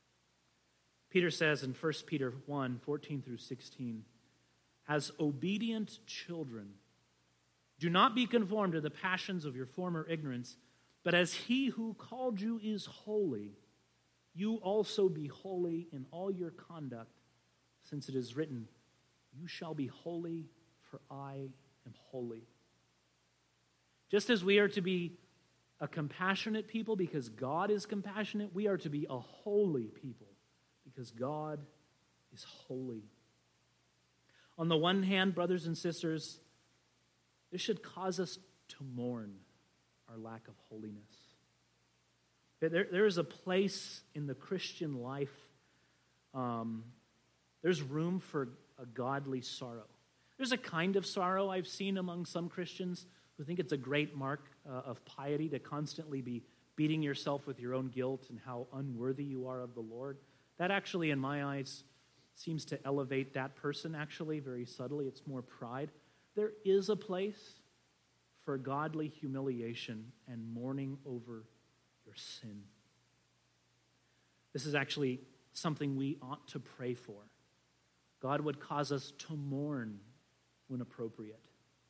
[SPEAKER 1] Peter says in First Peter one, fourteen through sixteen, as obedient children, do not be conformed to the passions of your former ignorance, but as he who called you is holy, you also be holy in all your conduct, since it is written, you shall be holy, for I am holy. Just as we are to be a compassionate people because God is compassionate, we are to be a holy people because God is holy. On the one hand, brothers and sisters, this should cause us to mourn our lack of holiness. There, there is a place in the Christian life, um, there's room for a godly sorrow. There's a kind of sorrow I've seen among some Christians who think it's a great mark uh, of piety to constantly be beating yourself with your own guilt and how unworthy you are of the Lord. That actually, in my eyes, seems to elevate that person actually very subtly. It's more pride. There is a place for godly humiliation and mourning over your sin. This is actually something we ought to pray for. God would cause us to mourn when appropriate.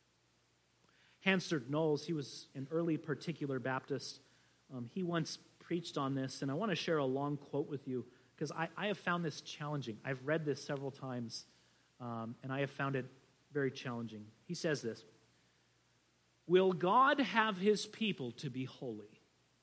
[SPEAKER 1] Hansard Knowles, he was an early particular Baptist. Um, he once preached on this, and I want to share a long quote with you because I, I have found this challenging. I've read this several times, um, and I have found it very challenging. He says this, will God have his people to be holy?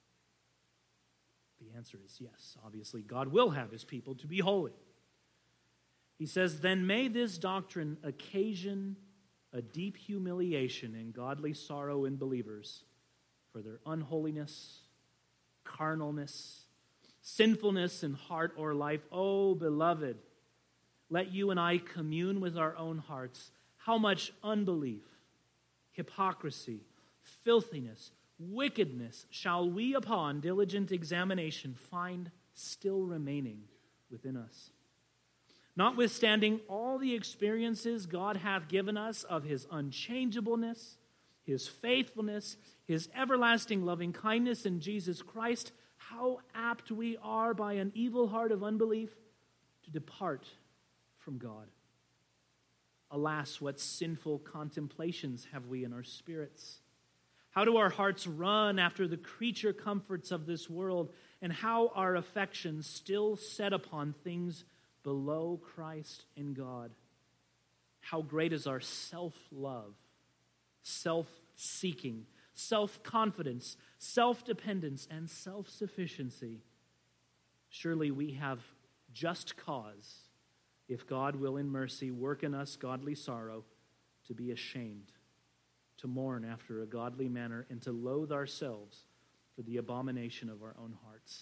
[SPEAKER 1] The answer is yes. Obviously, God will have his people to be holy. He says, then may this doctrine occasion a deep humiliation and godly sorrow in believers for their unholiness, carnalness, sinfulness in heart or life. Oh, beloved, let you and I commune with our own hearts how much unbelief, hypocrisy, filthiness, wickedness shall we upon diligent examination find still remaining within us. Notwithstanding all the experiences God hath given us of his unchangeableness, his faithfulness, his everlasting loving kindness in Jesus Christ, how apt we are by an evil heart of unbelief to depart from God. Alas, what sinful contemplations have we in our spirits? How do our hearts run after the creature comforts of this world, and how our affections still set upon things below Christ in God? How great is our self-love, self-seeking, self-confidence, self-dependence, and self-sufficiency. Surely we have just cause, if God will in mercy work in us godly sorrow, to be ashamed, to mourn after a godly manner, and to loathe ourselves for the abomination of our own hearts.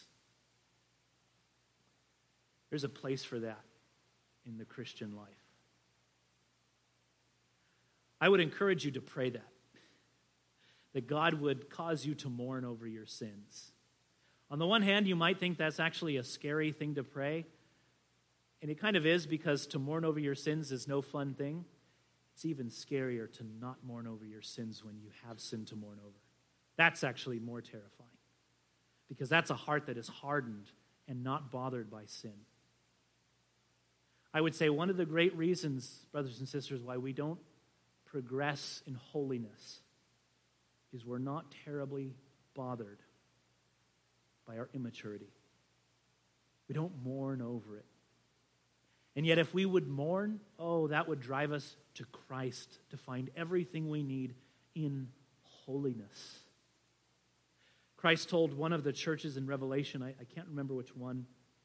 [SPEAKER 1] There's a place for that in the Christian life. I would encourage you to pray that, that God would cause you to mourn over your sins. On the one hand, you might think that's actually a scary thing to pray, and it kind of is, because to mourn over your sins is no fun thing. It's even scarier to not mourn over your sins when you have sin to mourn over. That's actually more terrifying, because that's a heart that is hardened and not bothered by sin. I would say one of the great reasons, brothers and sisters, why we don't progress in holiness is we're not terribly bothered by our immaturity. We don't mourn over it. And yet if we would mourn, oh, that would drive us to Christ to find everything we need in holiness. Christ told one of the churches in Revelation, I, I can't remember which one,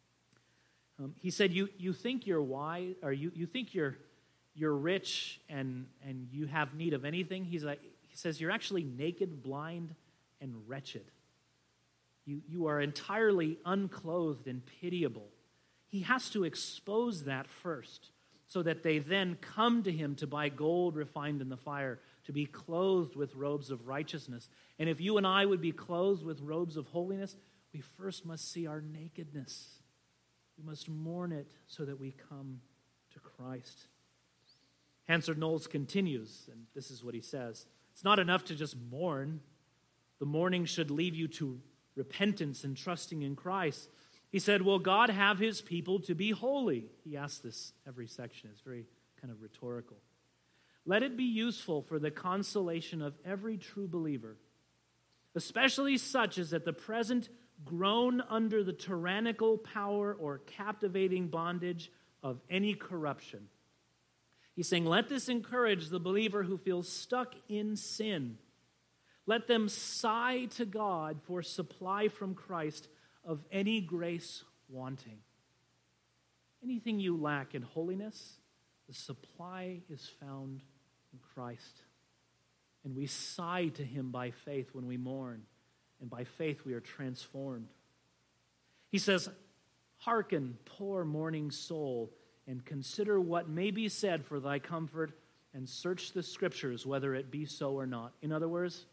[SPEAKER 1] um, he said, you, you think you're wise, or you, you think you're you're rich and, and you have need of anything. He's like, he says, you're actually naked, blind, and wretched. You, you are entirely unclothed and pitiable. He has to expose that first so that they then come to him to buy gold refined in the fire, to be clothed with robes of righteousness. And if you and I would be clothed with robes of holiness, we first must see our nakedness. We must mourn it so that we come to Christ. Hansard Knowles continues, and this is what he says. It's not enough to just mourn. The mourning should lead you to repentance and trusting in Christ. He said, will God have his people to be holy? He asks this every section. It's very kind of rhetorical. Let it be useful for the consolation of every true believer, especially such as at the present groan under the tyrannical power or captivating bondage of any corruption. He's saying, let this encourage the believer who feels stuck in sin. Let them sigh to God for supply from Christ of any grace wanting. Anything you lack in holiness, the supply is found in Christ. And we sigh to him by faith when we mourn, and by faith we are transformed. He says, hearken, poor mourning soul, and consider what may be said for thy comfort, and search the scriptures, whether it be so or not. In other words,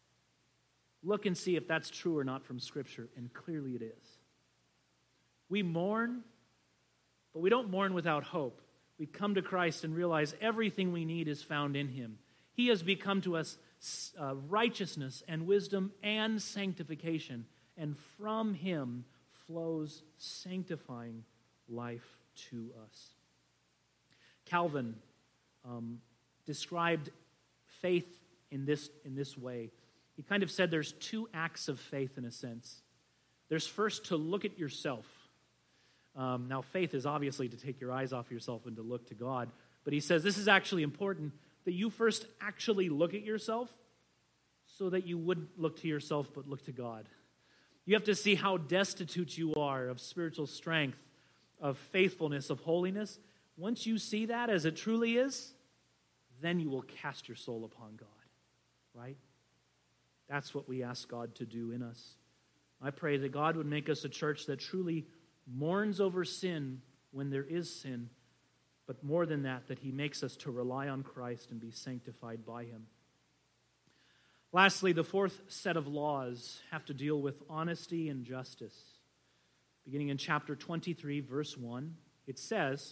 [SPEAKER 1] look and see if that's true or not from Scripture, and clearly it is. We mourn, but we don't mourn without hope. We come to Christ and realize everything we need is found in him. He has become to us uh, righteousness and wisdom and sanctification, and from him flows sanctifying life to us. Calvin um, described faith in this, in this way. He kind of said there's two acts of faith in a sense. There's first to look at yourself. Um, now, faith is obviously to take your eyes off yourself and to look to God. But he says this is actually important, that you first actually look at yourself so that you wouldn't look to yourself but look to God. You have to see how destitute you are of spiritual strength, of faithfulness, of holiness. Once you see that as it truly is, then you will cast your soul upon God, right? That's what we ask God to do in us. I pray that God would make us a church that truly mourns over sin when there is sin, but more than that, that he makes us to rely on Christ and be sanctified by him. Lastly, the fourth set of laws have to deal with honesty and justice. Beginning in chapter twenty-three, verse one, it says,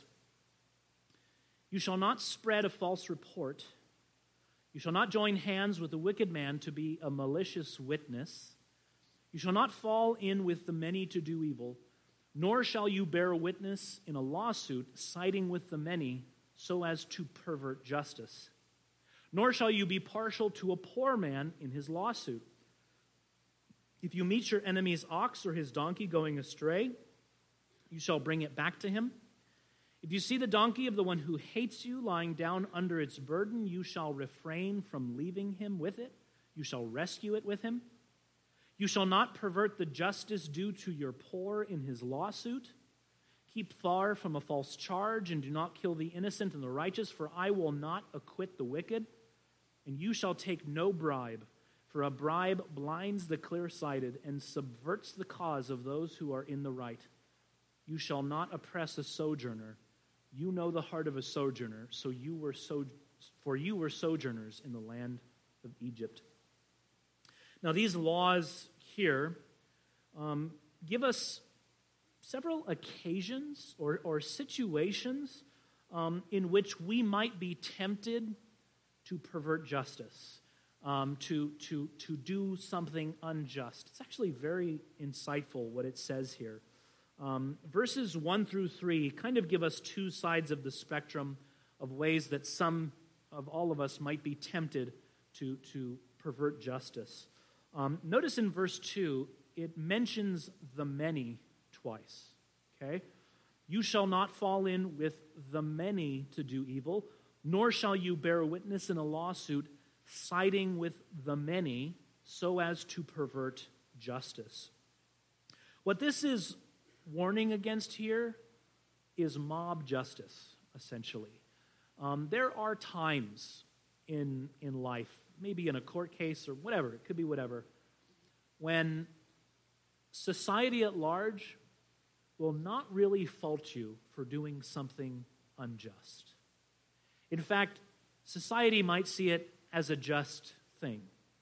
[SPEAKER 1] you shall not spread a false report. You shall not join hands with a wicked man to be a malicious witness. You shall not fall in with the many to do evil, nor shall you bear witness in a lawsuit siding with the many so as to pervert justice. Nor shall you be partial to a poor man in his lawsuit. If you meet your enemy's ox or his donkey going astray, you shall bring it back to him. If you see the donkey of the one who hates you lying down under its burden, you shall refrain from leaving him with it. You shall rescue it with him. You shall not pervert the justice due to your poor in his lawsuit. Keep far from a false charge, and do not kill the innocent and the righteous, for I will not acquit the wicked. And you shall take no bribe, for a bribe blinds the clear-sighted and subverts the cause of those who are in the right. You shall not oppress a sojourner. You know the heart of a sojourner, so you were so, for you were sojourners in the land of Egypt. Now, these laws here um, give us several occasions or, or situations um, in which we might be tempted to pervert justice, um, to, to, to do something unjust. It's actually very insightful what it says here. Um, verses one through three kind of give us two sides of the spectrum of ways that some of all of us might be tempted to, to pervert justice. Um, notice in verse two, it mentions the many twice, okay? You shall not fall in with the many to do evil, nor shall you bear witness in a lawsuit siding with the many so as to pervert justice. What this is warning against here is mob justice, essentially. Um, there are times in, in life, maybe in a court case or whatever, it could be whatever, when society at large will not really fault you for doing something unjust. In fact, society might see it as a just thing.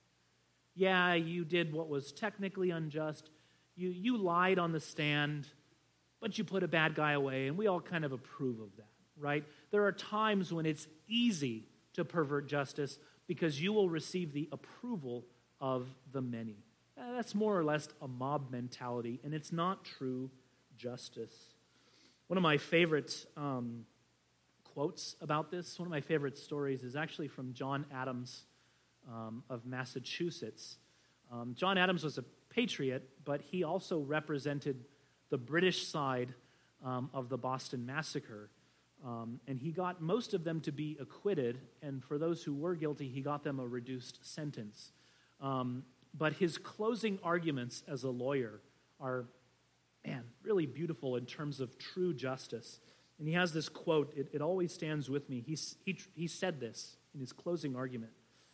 [SPEAKER 1] Yeah, you did what was technically unjust. You, you lied on the stand, but you put a bad guy away, and we all kind of approve of that, right? There are times when it's easy to pervert justice because you will receive the approval of the many. That's more or less a mob mentality, and it's not true justice. One of my favorite um, quotes about this, one of my favorite stories is actually from John Adams um, of Massachusetts. Um, John Adams was a patriot, but he also represented the British side um, of the Boston Massacre. Um, and he got most of them to be acquitted, and for those who were guilty, he got them a reduced sentence. Um, but his closing arguments as a lawyer are, man, really beautiful in terms of true justice. And he has this quote, it, it always stands with me. He, he, he said this in his closing argument.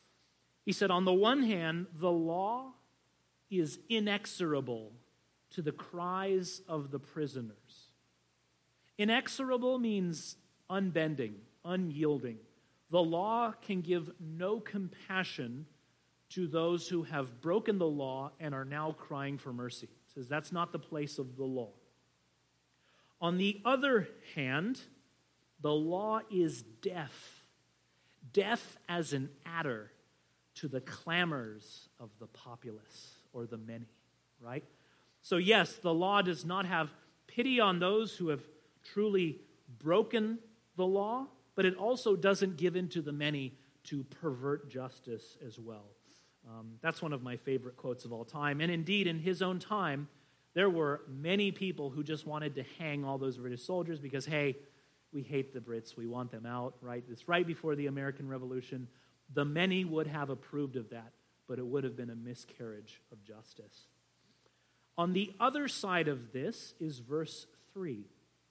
[SPEAKER 1] He said, on the one hand, the law is inexorable to the cries of the prisoners. Inexorable means unbending, unyielding. The law can give no compassion to those who have broken the law and are now crying for mercy. It says that's not the place of the law. On the other hand, the law is deaf, deaf as an adder to the clamors of the populace or the many, right? So yes, the law does not have pity on those who have truly broken the law, but it also doesn't give in to the many to pervert justice as well. Um, that's one of my favorite quotes of all time. And indeed, in his own time, there were many people who just wanted to hang all those British soldiers because, hey, we hate the Brits, we want them out, right? It's right before the American Revolution. The many would have approved of that, but it would have been a miscarriage of justice. On the other side of this is verse three.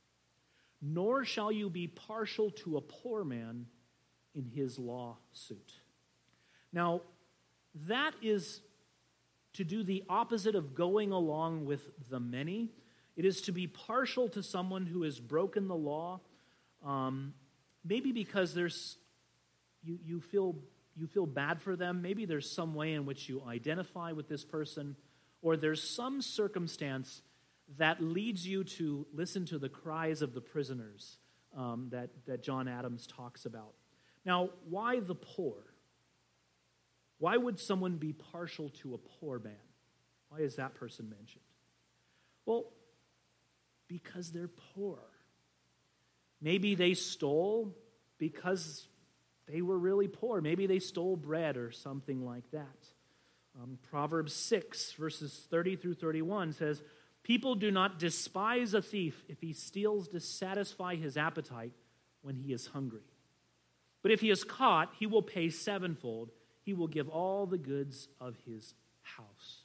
[SPEAKER 1] Nor shall you be partial to a poor man in his lawsuit. Now, that is to do the opposite of going along with the many. It is to be partial to someone who has broken the law, um, maybe because there's you you feel you feel bad for them. Maybe there's some way in which you identify with this person, or there's some circumstance that leads you to listen to the cries of the prisoners um, that, that John Adams talks about. Now, why the poor? Why would someone be partial to a poor man? Why is that person mentioned? Well, because they're poor. Maybe they stole because they were really poor. Maybe they stole bread or something like that. Um, Proverbs six, verses thirty through thirty-one says, people do not despise a thief if he steals to satisfy his appetite when he is hungry. But if he is caught, he will pay sevenfold. He will give all the goods of his house.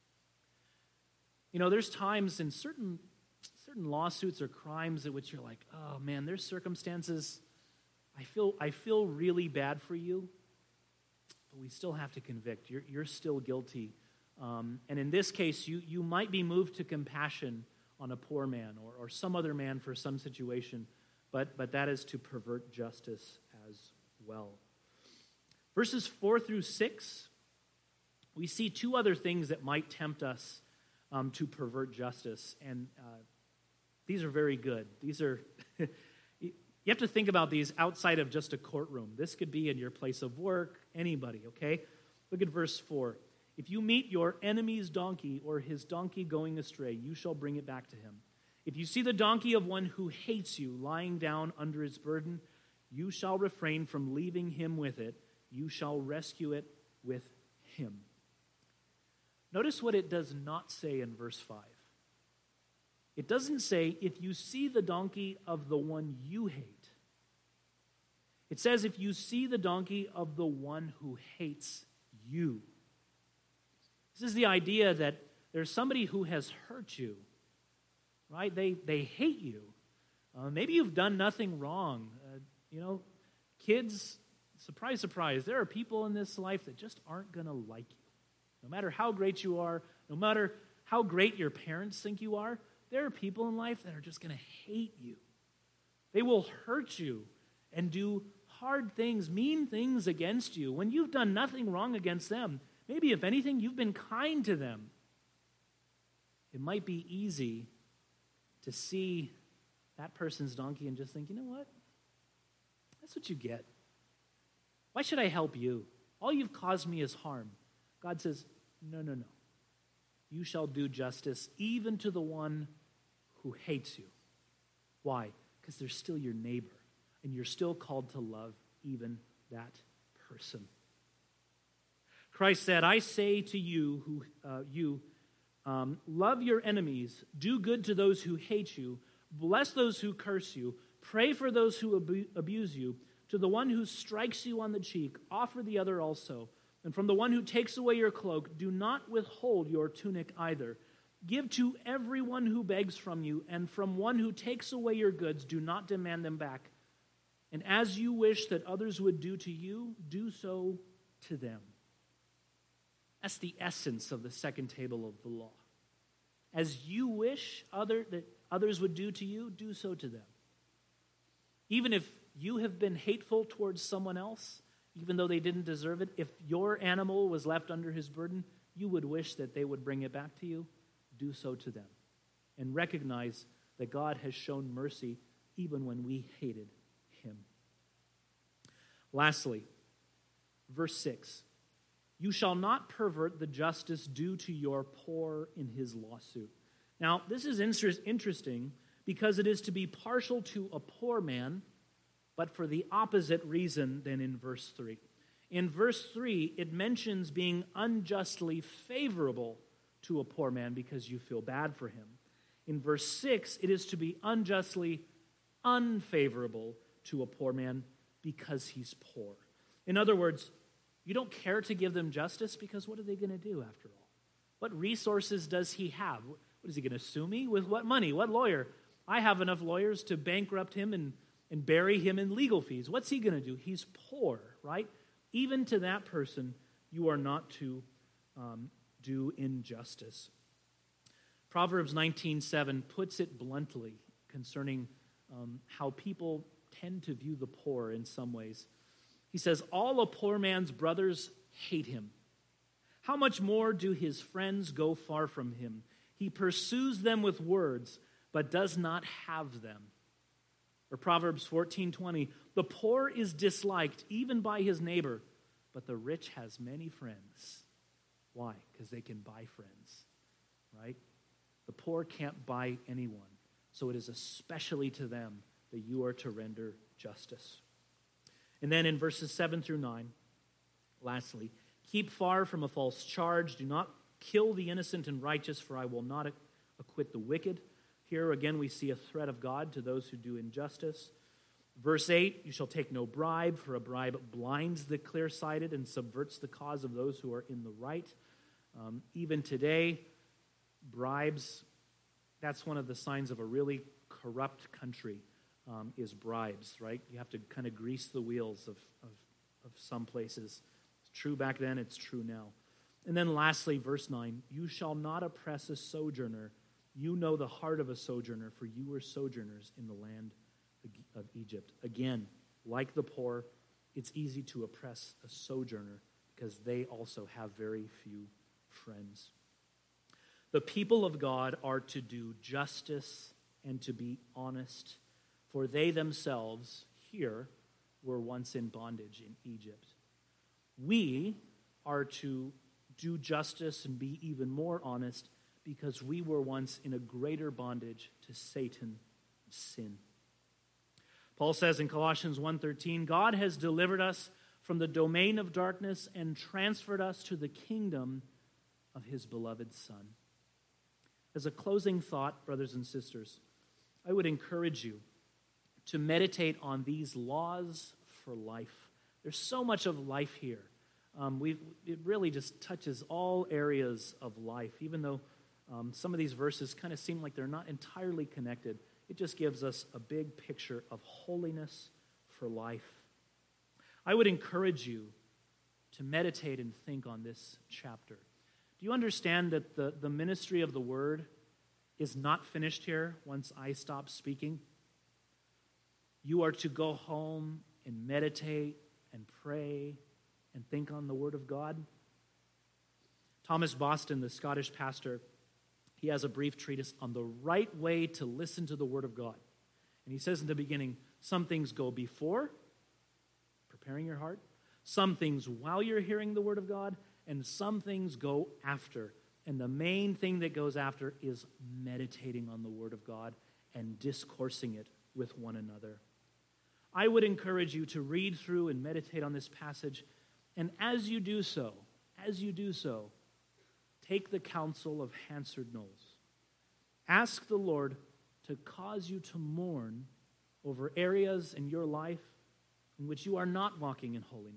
[SPEAKER 1] You know, there's times in certain, certain lawsuits or crimes at which you're like, oh man, there's circumstances, I feel, I feel really bad for you, but we still have to convict. You're, you're still guilty. Um, and in this case, you, you might be moved to compassion on a poor man or, or some other man for some situation, but, but that is to pervert justice as well. Verses four through six, we see two other things that might tempt us um, to pervert justice, and uh, these are very good. These are, you have to think about these outside of just a courtroom. This could be in your place of work, anybody, okay? Look at verse four. If you meet your enemy's donkey or his donkey going astray, you shall bring it back to him. If you see the donkey of one who hates you lying down under its burden, you shall refrain from leaving him with it. You shall rescue it with him. Notice what it does not say in verse five. It doesn't say, if you see the donkey of the one you hate. It says, if you see the donkey of the one who hates you. This is the idea that there's somebody who has hurt you, right? They, they hate you. Uh, maybe you've done nothing wrong. Uh, you know, kids, surprise, surprise, there are people in this life that just aren't going to like you. No matter how great you are, no matter how great your parents think you are, there are people in life that are just going to hate you. They will hurt you and do hard things, mean things against you when you've done nothing wrong against them. Maybe, if anything, you've been kind to them. It might be easy to see that person's donkey and just think, you know what? That's what you get. Why should I help you? All you've caused me is harm. God says, no, no, no. You shall do justice even to the one who hates you. Why? Because they're still your neighbor, and you're still called to love even that person. Christ said, I say to you, who uh, you um, love your enemies, do good to those who hate you, bless those who curse you, pray for those who abu- abuse you. To the one who strikes you on the cheek, offer the other also. And from the one who takes away your cloak, do not withhold your tunic either. Give to everyone who begs from you, and from one who takes away your goods, do not demand them back. And as you wish that others would do to you, do so to them. That's the essence of the second table of the law. As you wish other that others would do to you, do so to them. Even if you have been hateful towards someone else, even though they didn't deserve it, if your animal was left under his burden, you would wish that they would bring it back to you. Do so to them. And recognize that God has shown mercy even when we hated him. Lastly, verse six. You shall not pervert the justice due to your poor in his lawsuit. Now, this is inter- interesting because it is to be partial to a poor man, but for the opposite reason than in verse three. In verse three, it mentions being unjustly favorable to a poor man because you feel bad for him. In verse six, it is to be unjustly unfavorable to a poor man because he's poor. In other words, you don't care to give them justice because what are they going to do after all? What resources does he have? What is he going to sue me? With what money? What lawyer? I have enough lawyers to bankrupt him and and bury him in legal fees. What's he going to do? He's poor, right? Even to that person, you are not to um, do injustice. Proverbs nineteen seven puts it bluntly concerning um, how people tend to view the poor in some ways. He says, all a poor man's brothers hate him. How much more do his friends go far from him? He pursues them with words, but does not have them. Or Proverbs fourteen twenty, the poor is disliked even by his neighbor, but the rich has many friends. Why? Because they can buy friends, right? The poor can't buy anyone, so it is especially to them that you are to render justice. And then in verses seven through nine, lastly, keep far from a false charge. Do not kill the innocent and righteous, for I will not acquit the wicked. Here again we see a threat of God to those who do injustice. Verse eight, you shall take no bribe, for a bribe blinds the clear-sighted and subverts the cause of those who are in the right. Um, even today, bribes, that's one of the signs of a really corrupt country, um, is bribes, right? You have to kind of grease the wheels of, of, of some places. It's true back then, it's true now. And then lastly, verse nine, you shall not oppress a sojourner. You know the heart of a sojourner, for you were sojourners in the land of Egypt. Again, like the poor, it's easy to oppress a sojourner because they also have very few friends. The people of God are to do justice and to be honest, for they themselves here were once in bondage in Egypt. We are to do justice and be even more honest because we were once in a greater bondage to Satan and sin. Paul says in Colossians one thirteen, God has delivered us from the domain of darkness and transferred us to the kingdom of his beloved Son. As a closing thought, brothers and sisters, I would encourage you to meditate on these laws for life. There's so much of life here. Um, we've, it really just touches all areas of life, even though um, some of these verses kind of seem like they're not entirely connected. It just gives us a big picture of holiness for life. I would encourage you to meditate and think on this chapter. Do you understand that the, the ministry of the word is not finished here once I stop speaking? You are to go home and meditate and pray and think on the word of God. Thomas Boston, the Scottish pastor, he has a brief treatise on the right way to listen to the word of God. And he says in the beginning, some things go before, preparing your heart, some things while you're hearing the word of God, and some things go after. And the main thing that goes after is meditating on the word of God and discoursing it with one another. I would encourage you to read through and meditate on this passage, and as you do so, as you do so, take the counsel of Hansard Knowles. Ask the Lord to cause you to mourn over areas in your life in which you are not walking in holiness.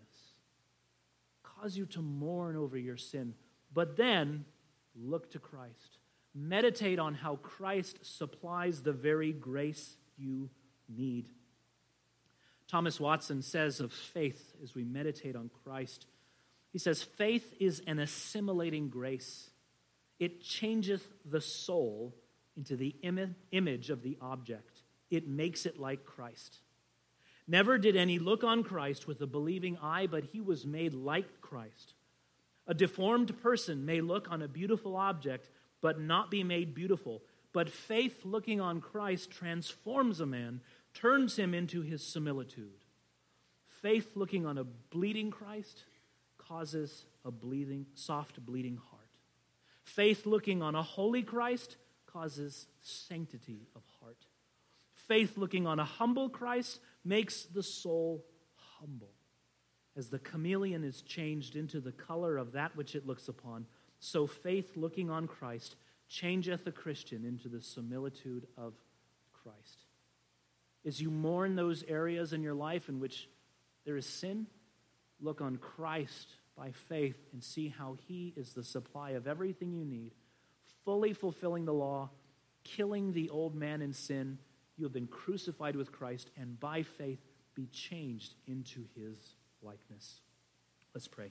[SPEAKER 1] Cause you to mourn over your sin, but then look to Christ. Meditate on how Christ supplies the very grace you need. Thomas Watson says of faith as we meditate on Christ, he says, faith is an assimilating grace. It changeth the soul into the im- image of the object. It makes it like Christ. Never did any look on Christ with a believing eye, but he was made like Christ. A deformed person may look on a beautiful object, but not be made beautiful. But faith looking on Christ transforms a man, turns him into his similitude. Faith looking on a bleeding Christ causes a bleeding, soft bleeding heart. Faith looking on a holy Christ causes sanctity of heart. Faith looking on a humble Christ makes the soul humble. As the chameleon is changed into the color of that which it looks upon, so faith looking on Christ changeth the Christian into the similitude of Christ. As you mourn those areas in your life in which there is sin, look on Christ by faith and see how he is the supply of everything you need, fully fulfilling the law, killing the old man in sin. You have been crucified with Christ, and by faith be changed into his likeness. Let's pray.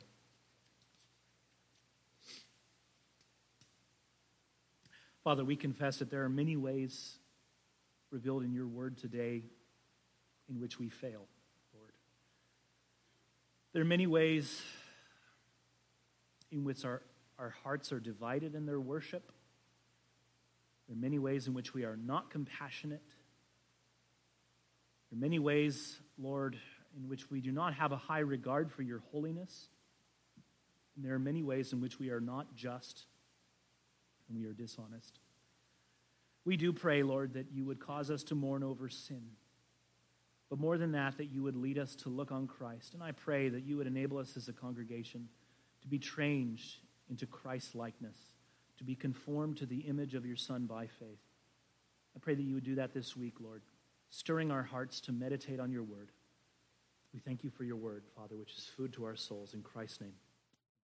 [SPEAKER 1] Father, we confess that there are many ways revealed in your word today in which we fail, Lord. There are many ways in which our, our hearts are divided in their worship. There are many ways in which we are not compassionate. There are many ways, Lord, in which we do not have a high regard for your holiness. And there are many ways in which we are not just and we are dishonest. We do pray, Lord, that you would cause us to mourn over sin. But more than that, that you would lead us to look on Christ. And I pray that you would enable us as a congregation to be trained into Christ's likeness, to be conformed to the image of your Son by faith. I pray that you would do that this week, Lord, stirring our hearts to meditate on your word. We thank you for your word, Father, which is food to our souls. In Christ's name.